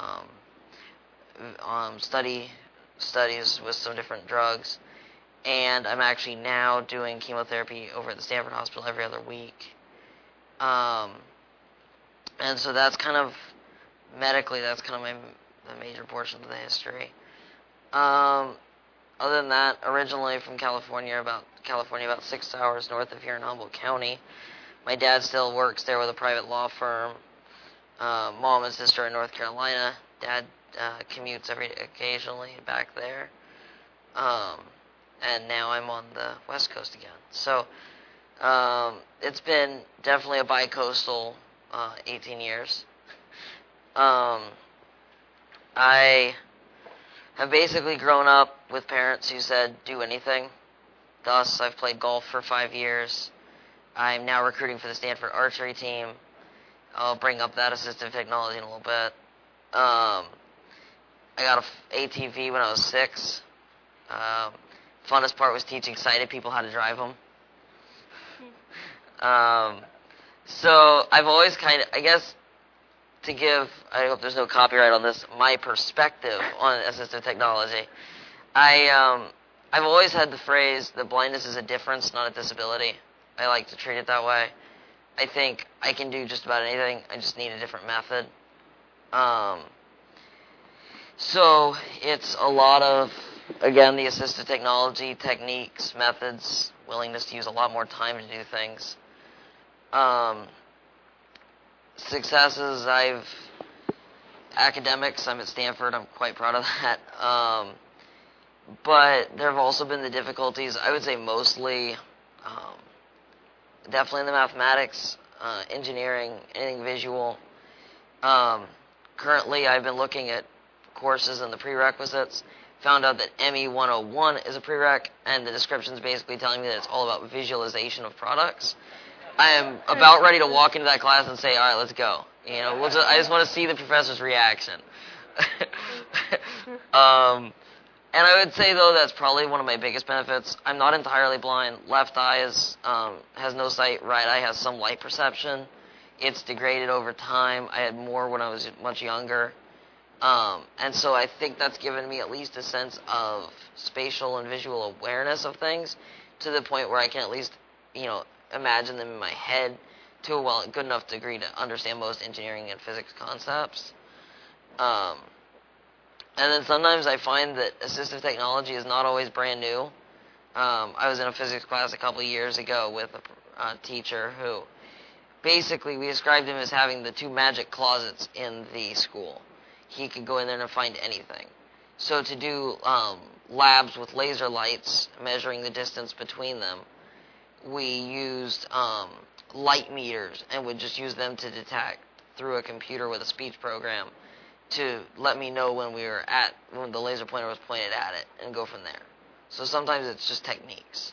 studies with some different drugs. And I'm actually now doing chemotherapy over at the Stanford Hospital every other week. And so that's kind of, medically, that's kind of the major portion of the history. Other than that, originally from California, about 6 hours north of here in Humboldt County. My dad still works there with a private law firm. Mom and sister in North Carolina. Dad commutes occasionally back there. And now I'm on the West Coast again. So it's been definitely a bi-coastal 18 years. I have basically grown up with parents who said, do anything. Thus, I've played golf for 5 years. I'm now recruiting for the Stanford archery team. I'll bring up that assistive technology in a little bit. I got an ATV when I was 6. Funnest part was teaching sighted people how to drive them. So I've always kind of, I guess, to give, I hope there's no copyright on this, my perspective on assistive technology. I've always had the phrase that blindness is a difference, not a disability. I like to treat it that way. I think I can do just about anything. I just need a different method. So it's a lot of, again, the assistive technology, techniques, methods, willingness to use a lot more time to do things. Successes, academics, I'm at Stanford, I'm quite proud of that. But there have also been the difficulties, I would say mostly, definitely in the mathematics, engineering, anything visual. Currently, I've been looking at courses and the prerequisites, found out that ME 101 is a prereq, and the description is basically telling me that it's all about visualization of products. I am about ready to walk into that class and say, all right, let's go. You know, I just want to see the professor's reaction. And I would say, though, that's probably one of my biggest benefits. I'm not entirely blind. Left eye has no sight. Right eye has some light perception. It's degraded over time. I had more when I was much younger. And so I think that's given me at least a sense of spatial and visual awareness of things to the point where I can at least, imagine them in my head to a good enough degree to understand most engineering and physics concepts. And then sometimes I find that assistive technology is not always brand new. I was in a physics class a couple of years ago with a teacher who basically we described him as having the 2 magic closets in the school. He could go in there and find anything. So to do labs with laser lights, measuring the distance between them, we used light meters and would just use them to detect through a computer with a speech program to let me know when the laser pointer was pointed at it and go from there. So sometimes it's just techniques.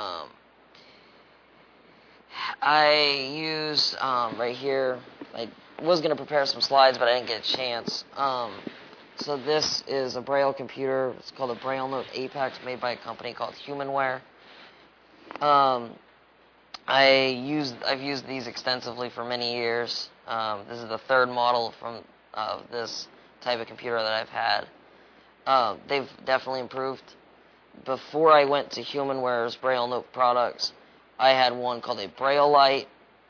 I use, right here, I was going to prepare some slides, but I didn't get a chance. So this is a Braille computer. It's called a Braille Note Apex, made by a company called Humanware. I've used these extensively for many years. This is the 3rd model from this type of computer that I've had. They've definitely improved. Before I went to Humanware's Braille Note products, I had one called a Braille Light.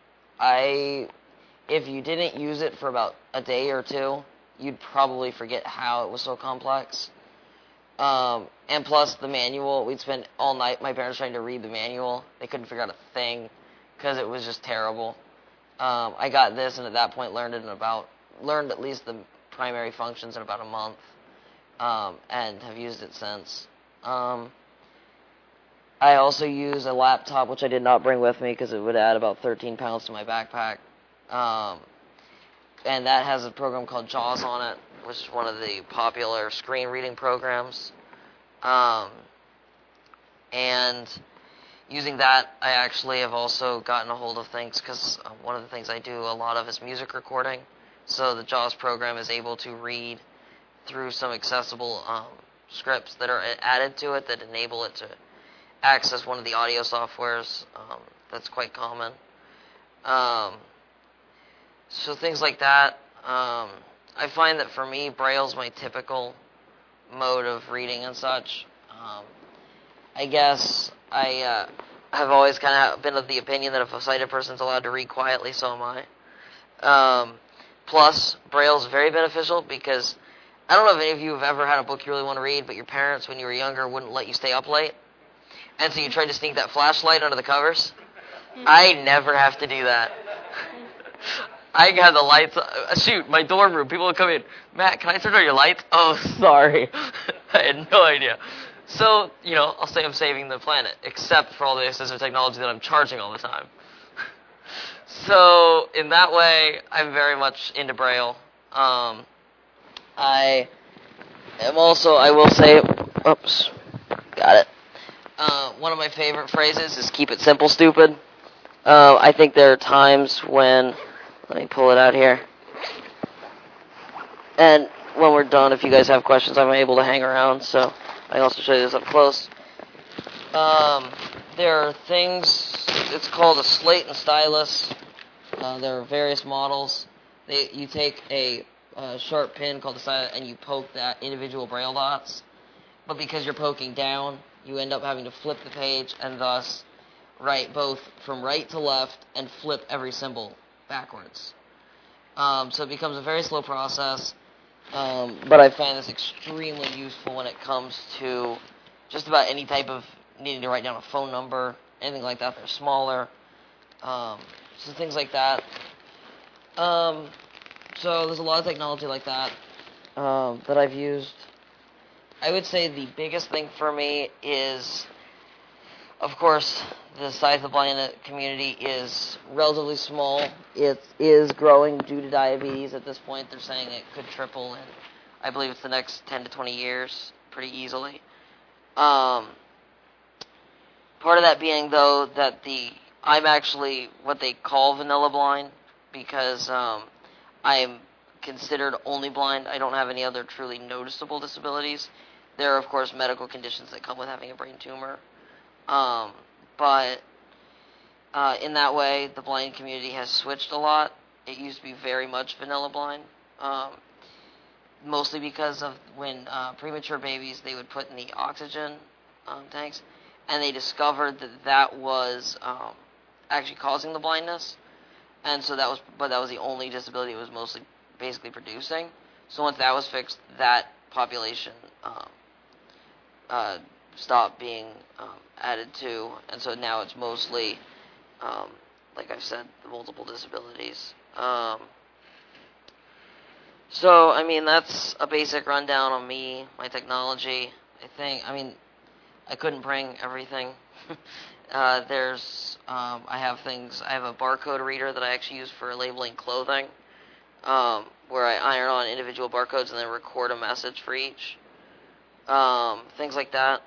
If you didn't use it for about a day or 2, you'd probably forget how it was so complex. And plus the manual, we'd spend all night, my parents trying to read the manual. They couldn't figure out a thing because it was just terrible. I got this, and at that point learned at least the primary functions in about a month. and have used it since. I also use a laptop, which I did not bring with me because it would add about 13 pounds to my backpack. And that has a program called JAWS on it, which is one of the popular screen reading programs. And using that, I actually have also gotten a hold of things because one of the things I do a lot of is music recording. So the JAWS program is able to read through some accessible scripts that are added to it that enable it to access one of the audio softwares. That's quite common. So things like that. I find that for me, Braille's my typical mode of reading and such. I guess I have always kind of been of the opinion that if a sighted person's allowed to read quietly, so am I. Plus, Braille's very beneficial because I don't know if any of you have ever had a book you really want to read, but your parents, when you were younger, wouldn't let you stay up late. And so you tried to sneak that flashlight under the covers. I never have to do that. I had the lights. Shoot, my dorm room. People would come in. Matt, can I turn on your lights? Oh, sorry. I had no idea. So, I'll say I'm saving the planet, except for all the assistive technology that I'm charging all the time. So, in that way, I'm very much into Braille. I will say, oops, got it. One of my favorite phrases is keep it simple, stupid. I think there are times when, let me pull it out here. And when we're done, if you guys have questions, I'm able to hang around, so I can also show you this up close. There are things, it's called a slate and stylus. There are various models. You take a sharp pin called the stylus and you poke that individual Braille dots. But because you're poking down, you end up having to flip the page and thus write both from right to left and flip every symbol backwards. So it becomes a very slow process. But I find this extremely useful when it comes to just about any type of needing to write down a phone number, anything like that. They're smaller. So things like that. So there's a lot of technology like that that I've used. I would say the biggest thing for me is, of course, the size of the blind community is relatively small. It is growing due to diabetes at this point. They're saying it could triple in, I believe it's the next 10 to 20 years, pretty easily. Part of that being, though, that I'm actually what they call vanilla blind because I'm considered only blind. I don't have any other truly noticeable disabilities. There are, of course, medical conditions that come with having a brain tumor. But in that way, the blind community has switched a lot. It used to be very much vanilla blind, mostly because of when premature babies, they would put in the oxygen tanks, and they discovered that was actually causing the blindness. And so that was the only disability it was mostly basically producing. So once that was fixed, that population stopped being added to, and so now it's mostly, like I've said, the multiple disabilities. So, I mean, that's a basic rundown on me, my technology. I couldn't bring everything. I have a barcode reader that I actually use for labeling clothing, where I iron on individual barcodes and then record a message for each. Things like that.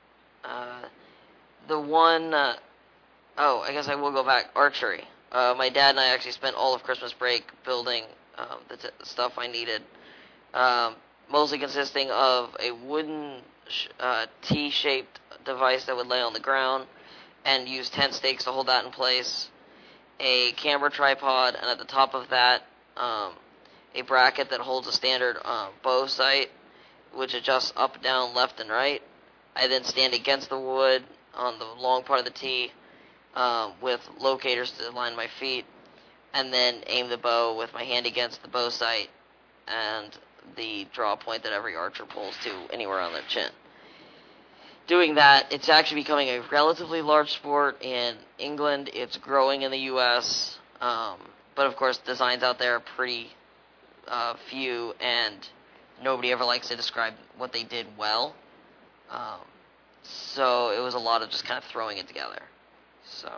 I guess I will go back. Archery. My dad and I actually spent all of Christmas break building the stuff I needed, mostly consisting of a wooden T-shaped device that would lay on the ground and use tent stakes to hold that in place, a camera tripod, and at the top of that, a bracket that holds a standard bow sight, which adjusts up, down, left, and right. I then stand against the wood on the long part of the tee with locators to align my feet, and then aim the bow with my hand against the bow sight and the draw point that every archer pulls to anywhere on their chin. Doing that, it's actually becoming a relatively large sport in England. It's growing in the U.S., but of course designs out there are pretty few and nobody ever likes to describe what they did well. So it was a lot of just kind of throwing it together. So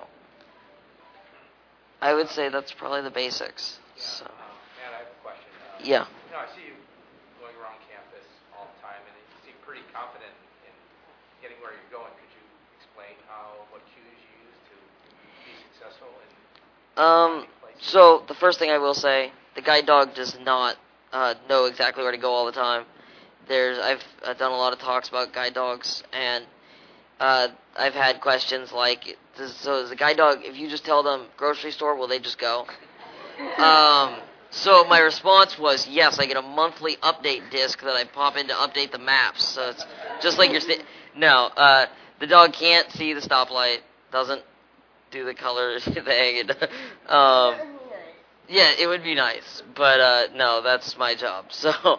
I would say that's probably the basics. Yeah. So. Matt, I have a question. Yeah. I see you going around campus all the time, and you seem pretty confident in getting where you're going. Could you explain what cues you use to be successful in finding places? So the first thing I will say, the guide dog does not know exactly where to go all the time. I've done a lot of talks about guide dogs, and I've had questions like, so is the guide dog, if you just tell them grocery store, will they just go? So my response was, yes, I get a monthly update disc that I pop in to update the maps. So it's just like no, the dog can't see the stoplight, doesn't do the color thing. Yeah, it would be nice, but no, that's my job. So,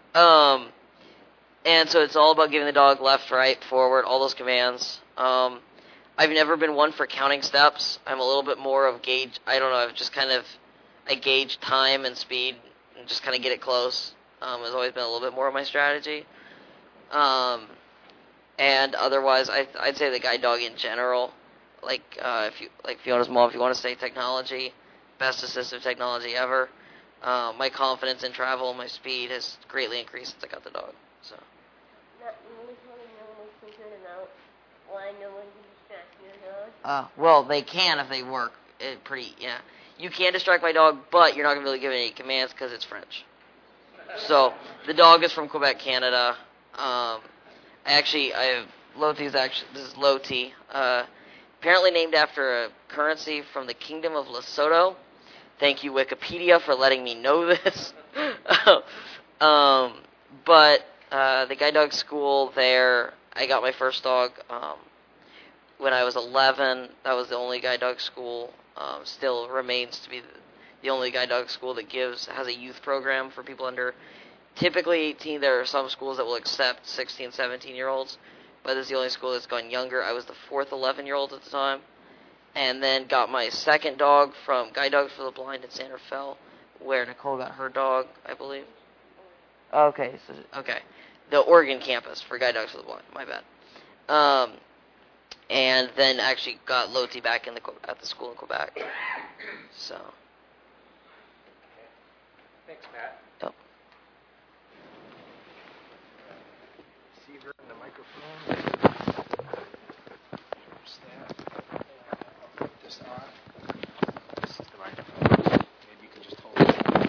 and so it's all about giving the dog left, right, forward, all those commands. I've never been one for counting steps. I'm a little bit more of gauge. I don't know. I gauge time and speed and just kind of get it close. Has always been a little bit more of my strategy. And otherwise, I'd say the guide dog in general, if Fiona's mom, if you want to say technology, best assistive technology ever. My confidence in travel and my speed has greatly increased since I got the dog. So. Well, they can if they work. You can distract my dog, but you're not going to be able to give it any commands because it's French. So, the dog is from Quebec, Canada. This is Loti. Apparently named after a currency from the Kingdom of Lesotho. Thank you, Wikipedia, for letting me know this. But the guide dog school there, I got my first dog when I was 11. That was the only guide dog school. Still remains to be the only guide dog school that has a youth program for people under typically 18. There are some schools that will accept 16, 17-year-olds, but this is the only school that's gone younger. I was the fourth 11-year-old at the time, and then got my second dog from Guide Dogs for the Blind in Santa Fe, where Nicole got her dog, I believe. Okay. The Oregon campus for Guide Dogs for the Blind. My bad. And then actually got Loti back at the school in Quebec. So. Okay. Thanks, Matt. Yep. Receiver and the microphone. Put this on. This is the microphone. Maybe you can just hold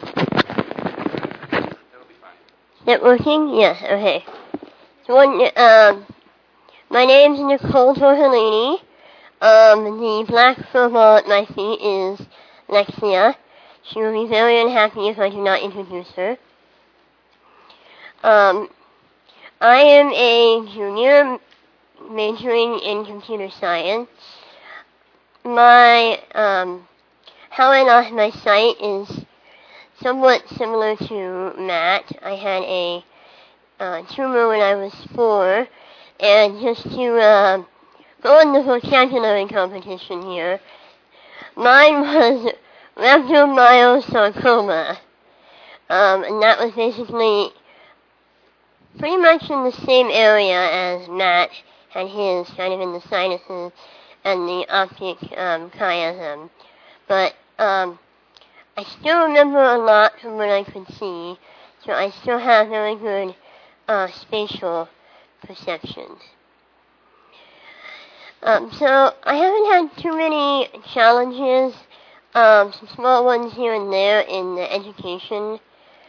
it. That'll be fine. Is it working? Yes, okay. So my name's Nicole Tortellini. The black football at my feet is Lexia. She will be very unhappy if I do not introduce her. I am a junior majoring in computer science. How I lost my sight is somewhat similar to Matt. I had a tumor when I was 4. And just to go on the vocabulary competition here, mine was rhabdomyosarcoma. And that was basically pretty much in the same area as Matt had his, kind of in the sinuses and the optic chiasm. But I still remember a lot from what I could see, so I still have very good spatial perceptions. So I haven't had too many challenges, some small ones here and there in the education.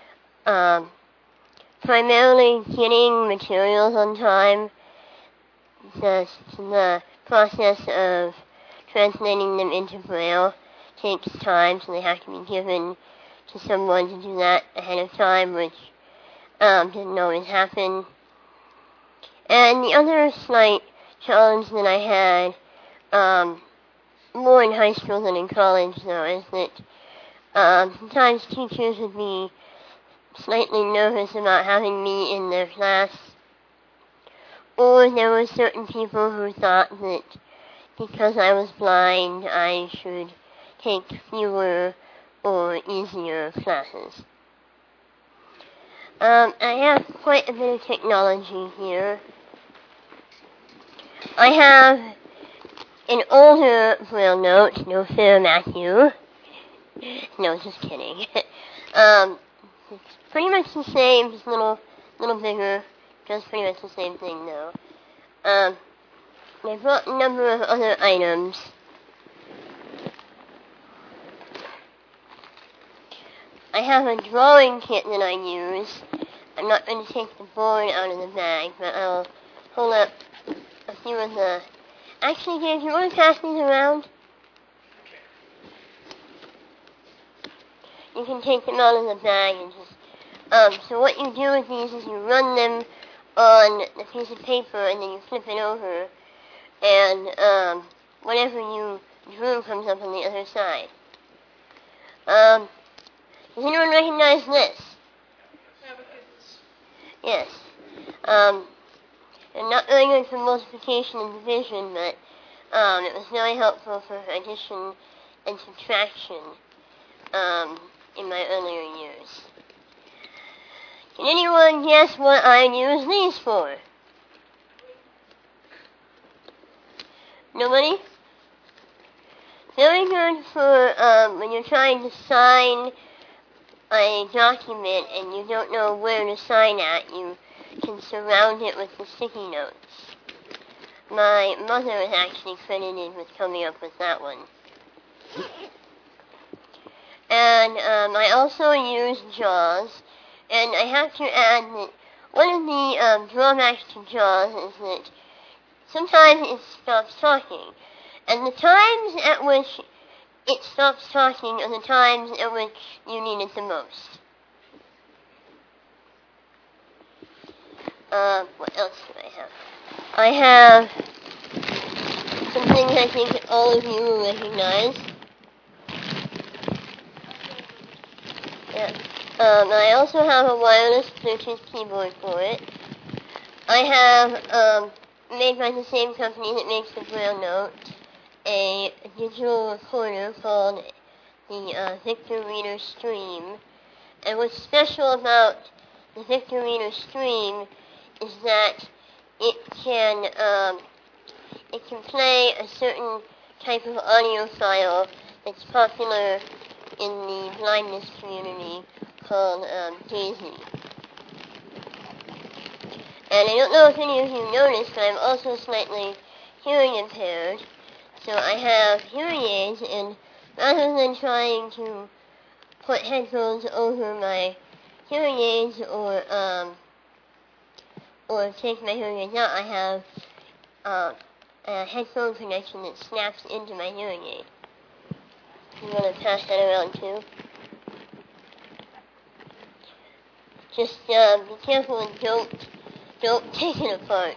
Primarily getting materials on time. The process of translating them into Braille takes time, so they have to be given to someone to do that ahead of time, which didn't always happen. And the other slight challenge that I had, more in high school than in college, though, is that sometimes teachers would be slightly nervous about having me in their class, or there were certain people who thought that because I was blind, I should take fewer or easier classes. I have quite a bit of technology here. I have an older Braille note, no fair, Matthew. No, just kidding. It's pretty much the same, just a little bigger. Just pretty much the same thing, though. I brought a number of other items. I have a drawing kit that I use. I'm not going to take the board out of the bag, but I'll hold up a few of the... Actually, Dave, you want to pass these around? You can take them out of the bag and just... so what you do with these is you run them on a piece of paper and then you flip it over, and whatever you drew comes up on the other side. Does anyone recognize this? Yes. And not very good for multiplication and division, but it was very helpful for addition and subtraction in my earlier years. Can anyone guess what I use these for? Nobody? Very good for when you're trying to sign a document and you don't know where to sign at, you can surround it with the sticky notes. My mother is actually credited with coming up with that one. And I also use JAWS, and I have to add that one of the drawbacks to JAWS is that sometimes it stops talking, and the times at which it stops talking are the times at which you need it the most. What else do I have? I have some things I think all of you will recognize. Yeah. I also have a wireless Bluetooth keyboard for it. I have, made by the same company that makes the Braille Note, a digital recorder called the Victor Reader Stream. And what's special about the Victor Reader Stream is that it can play a certain type of audio file that's popular in the blindness community called Daisy. And I don't know if any of you noticed, but I'm also slightly hearing impaired. So I have hearing aids, and rather than trying to put headphones over my hearing aids or take my hearing aids out, I have a headphone connection that snaps into my hearing aid. You want to pass that around too? Just be careful and don't take it apart.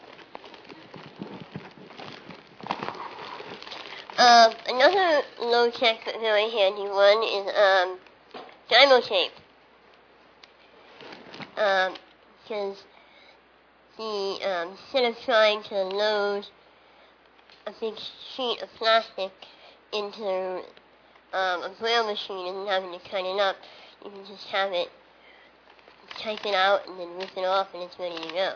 Another low-tech but very handy one is Dymo-Tape. Because instead of trying to load a big sheet of plastic into a Braille machine and having to cut it up, you can just have it, type it out, and then rip it off, and it's ready to go.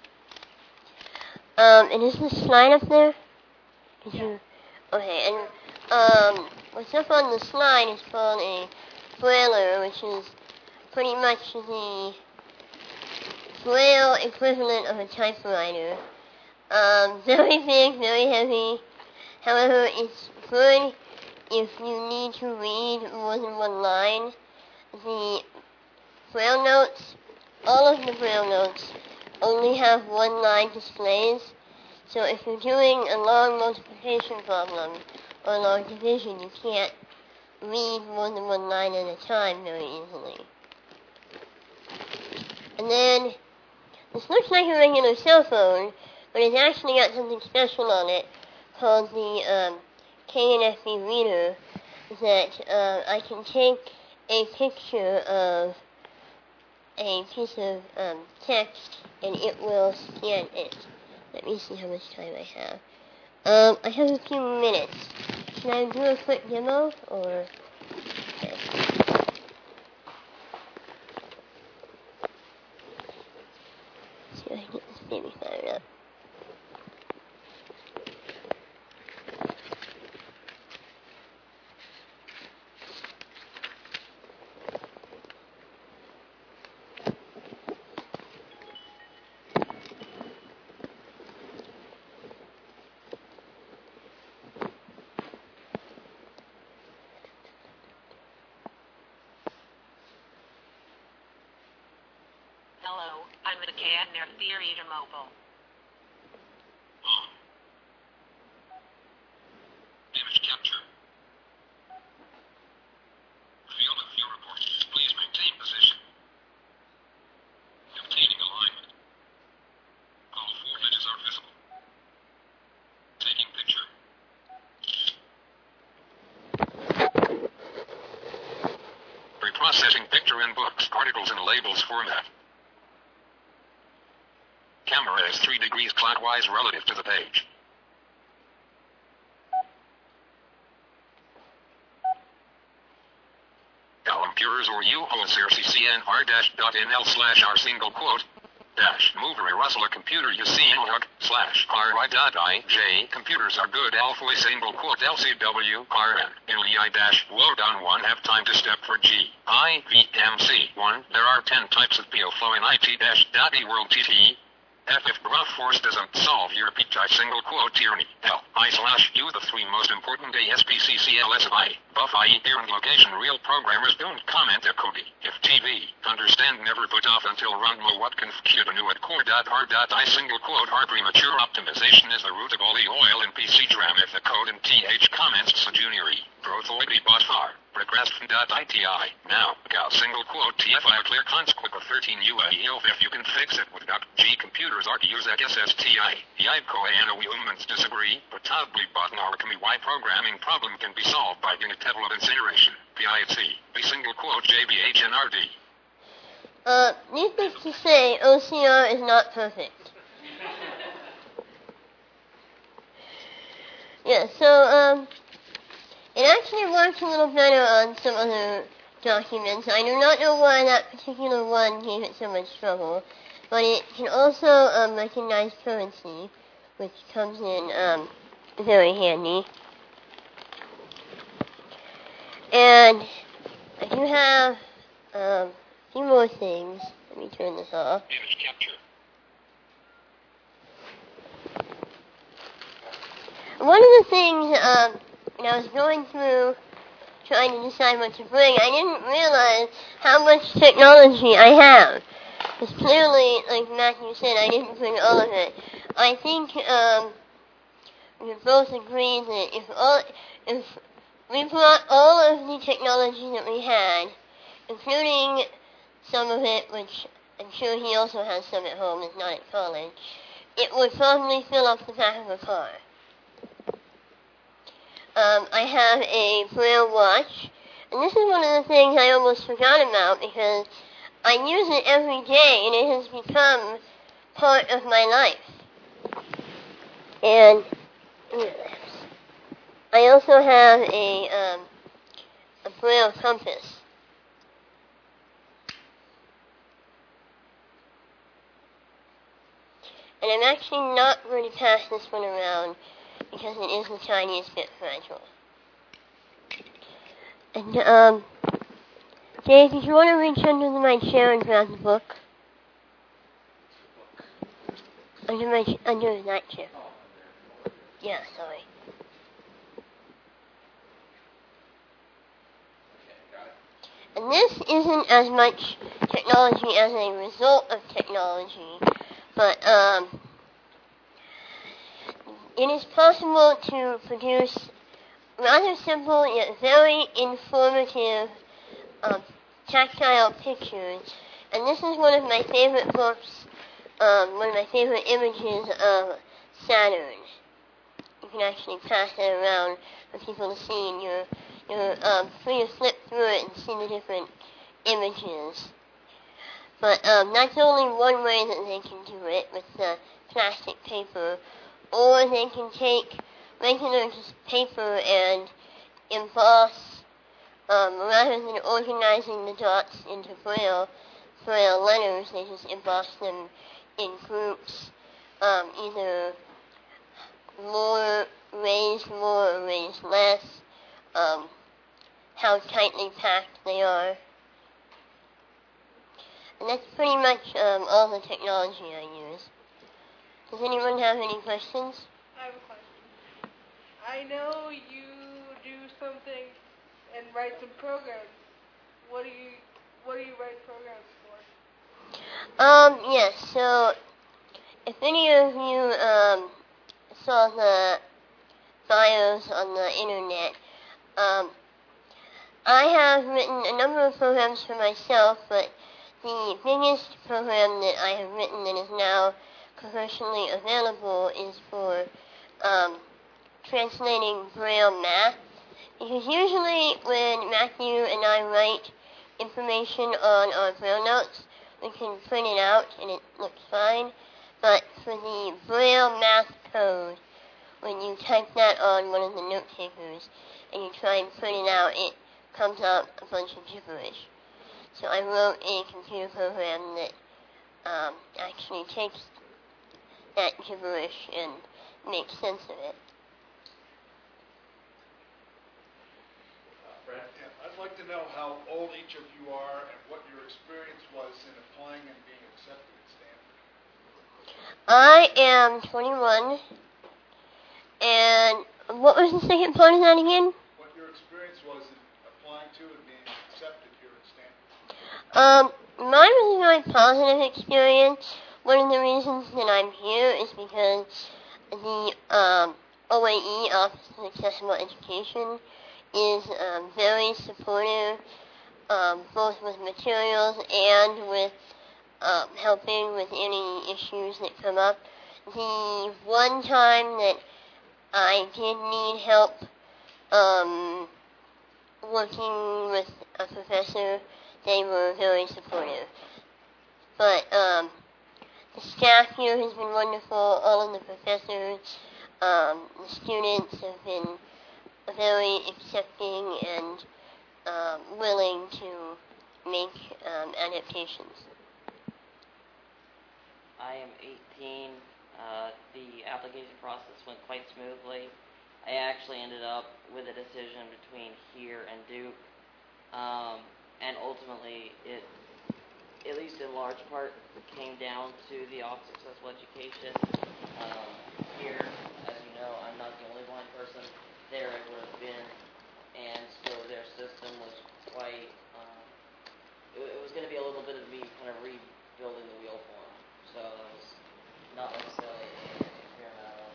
And is the slide up there? Did you? Okay, and what's up on the slide is called a Brailler, which is pretty much the Braille equivalent of a typewriter. Very big, very heavy. However, it's good if you need to read more than one line. The Braille notes, all of the Braille notes, only have one-line displays. So if you're doing a long multiplication problem or a long division, you can't read more than one line at a time very easily. And then, this looks like a regular cell phone, but it's actually got something special on it called the KNFB reader that I can take a picture of a piece of text and it will scan it. Let me see how much time I have. I have a few minutes. Can I do a quick demo, or... Okay. Hello, I'm at Canner Theater Mobile. Image capture. Field of view report. Please maintain position. Obtaining alignment. All 4 edges are visible. Taking picture. Reprocessing picture in books, articles, and labels format. Camera is 3 degrees clockwise relative to the page. Computers or you host rccnr-.nl/r single quote dash mover Russell a computer you see log /ry.ij computers are good alpha single quote lcw rn li dash load on 1 have time to step for g I v m c 1 there are 10 types of PO flow in IT dash .e world tt if brute force doesn't solve your PTI single quote tyranny L/U the 3 most important ASPCCLSI buff IE here and location real programmers don't comment their code if TV understand never put off until run low what configure the new at core.r.I single quote r premature optimization is the root of all the oil in PC DRAM if the code in TH comments so junior Prothoid bot far regressed.iti now gal single quote TFI clear consequence of 13 UAE if you can fix it with .g computers are to use XSTI Yibco and humans disagree but probably bot our why programming problem can be solved by unit table of incineration PIC B single quote JBHNRD. Needless to say, OCR is not perfect. Yeah, so, it actually works a little better on some other documents. I do not know why that particular one gave it so much trouble, but it can also recognize currency, which comes in very handy. And I do have a few more things. Let me turn this off. Image capture. One of the things when I was going through trying to decide what to bring, I didn't realize how much technology I have. Because clearly, like Matthew said, I didn't bring all of it. I think we both agreed that if we brought all of the technology that we had, including some of it, which I'm sure he also has some at home, is not at college, it would probably fill up the back of a car. I have a Braille watch, and this is one of the things I almost forgot about because I use it every day, and it has become part of my life. And I also have a Braille compass. And I'm actually not going to pass this one around because it is the tiniest bit fragile. And, Dave, if you want to reach under my chair and grab the book. Under that chair. Yeah, sorry. And this isn't as much technology as a result of technology, but it is possible to produce rather simple yet very informative tactile pictures. And this is one of my favorite books, one of my favorite images of Saturn. You can actually pass it around for people to see, and you're free to flip through it and see the different images. But that's only one way that they can do it with the plastic paper, or they can take regular paper and emboss, rather than organizing the dots into Braille letters, they just emboss them in groups, either raised more or raised less, how tightly packed they are. And that's pretty much all the technology I use. Does anyone have any questions? I have a question. I know you do something and write some programs. What do you write programs for? Yes, so if any of you saw the bios on the internet, I have written a number of programs for myself, but the biggest program that I have written that is now commercially available is for translating Braille math. Because usually when Matthew and I write information on our Braille notes, we can print it out and it looks fine. But for the Braille math code, when you type that on one of the note takers and you try and print it out, it comes out a bunch of gibberish. So I wrote a computer program that actually takes that gibberish and makes sense of it. Fred? Yeah, I'd like to know how old each of you are and what your experience was in applying and being accepted at Stanford. I am 21, and what was the second part of that again? What your experience was in applying to and being accepted here at Stanford. Mine was a very positive experience. One of the reasons that I'm here is because the OAE, Office of Accessible Education, is very supportive, both with materials and with helping with any issues that come up. The one time that I did need help working with a professor, they were very supportive. But the staff here has been wonderful. All of the professors, the students have been very accepting and willing to make adaptations. I am 18. The application process went quite smoothly. I actually ended up with a decision between here and Duke, and ultimately it, at least in large part, came down to the Office of Accessible Education. Here, as you know, I'm not the only blind person. There it would have been, and so their system was quite, it was going to be a little bit of me kind of rebuilding the wheel for them. So that was not necessarily a fair amount of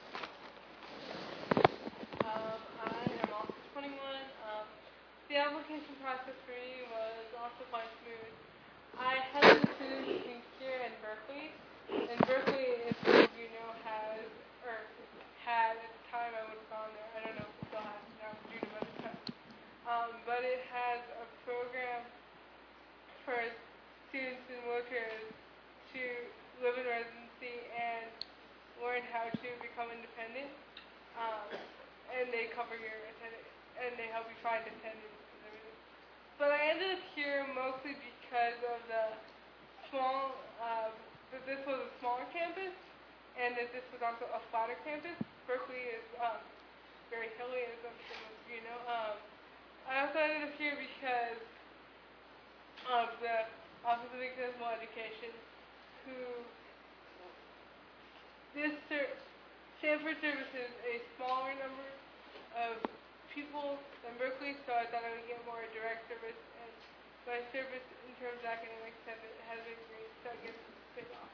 I am also 21. The application process for me was also quite smooth. I had to choose between here and Berkeley. And Berkeley, if you know, had at the time I would have gone there. I don't know if it still has now due to budget cuts. But it has a program for students in wheelchairs to live in residency and learn how to become independent. And they cover your attendance, and they help you find attendance and everything. But I ended up here mostly because of the small, that this was a smaller campus, and that this was also a flatter campus. Berkeley is very hilly, as I'm sure most of you know. I also ended up here because of the Office of Accessible Education, who Stanford services a smaller number of people than Berkeley, so I thought I would get more direct service, and my service in terms of academics has been great, so I guess it's paid off.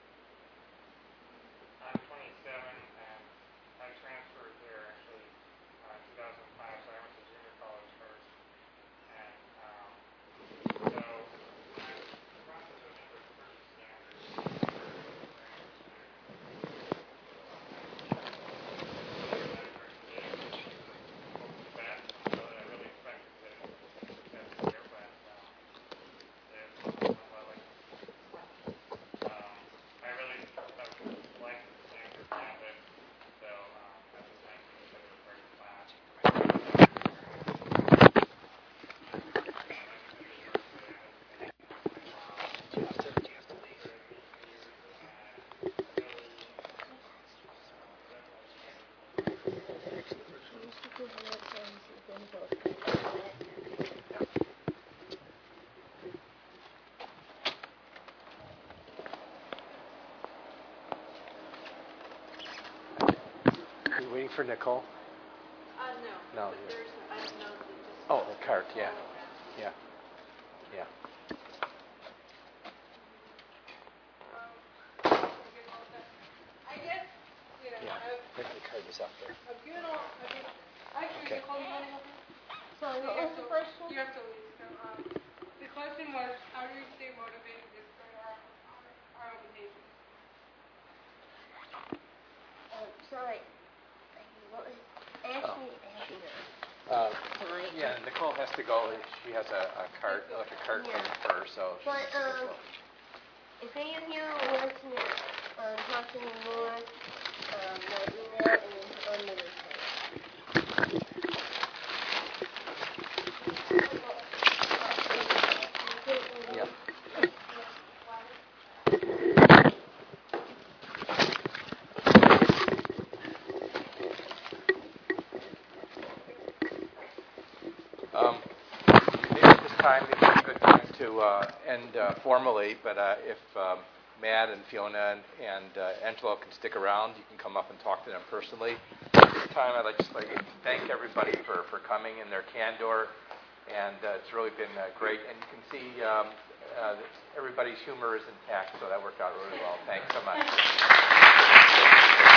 I'm 27, and I transferred here actually 2005, so I went to junior college first. And so I'm in the process of English versus standard. Are you waiting for Nicole? No. No. There's, I don't know. Just Oh, the cart, yeah. Yeah. Yeah. The card is out there. Actually, Okay. Sorry, what was the question? You have to leave. So, the question was, how do we stay motivated despite our limitations? Sorry. What was? Actually, Yeah, Nicole has to go. She has a card, like a card thing for her, so she But has to go. if any of you want to talk to me more, my email is on the website. Yeah. Maybe at this time it's a good time to end formally, but if Matt and Fiona and Angelo can stick around, you can come up and talk to them personally. At this time, I'd like to thank everybody for coming and their candor, and it's really been great. And you can see everybody's humor is intact, so that worked out really well. Thanks so much.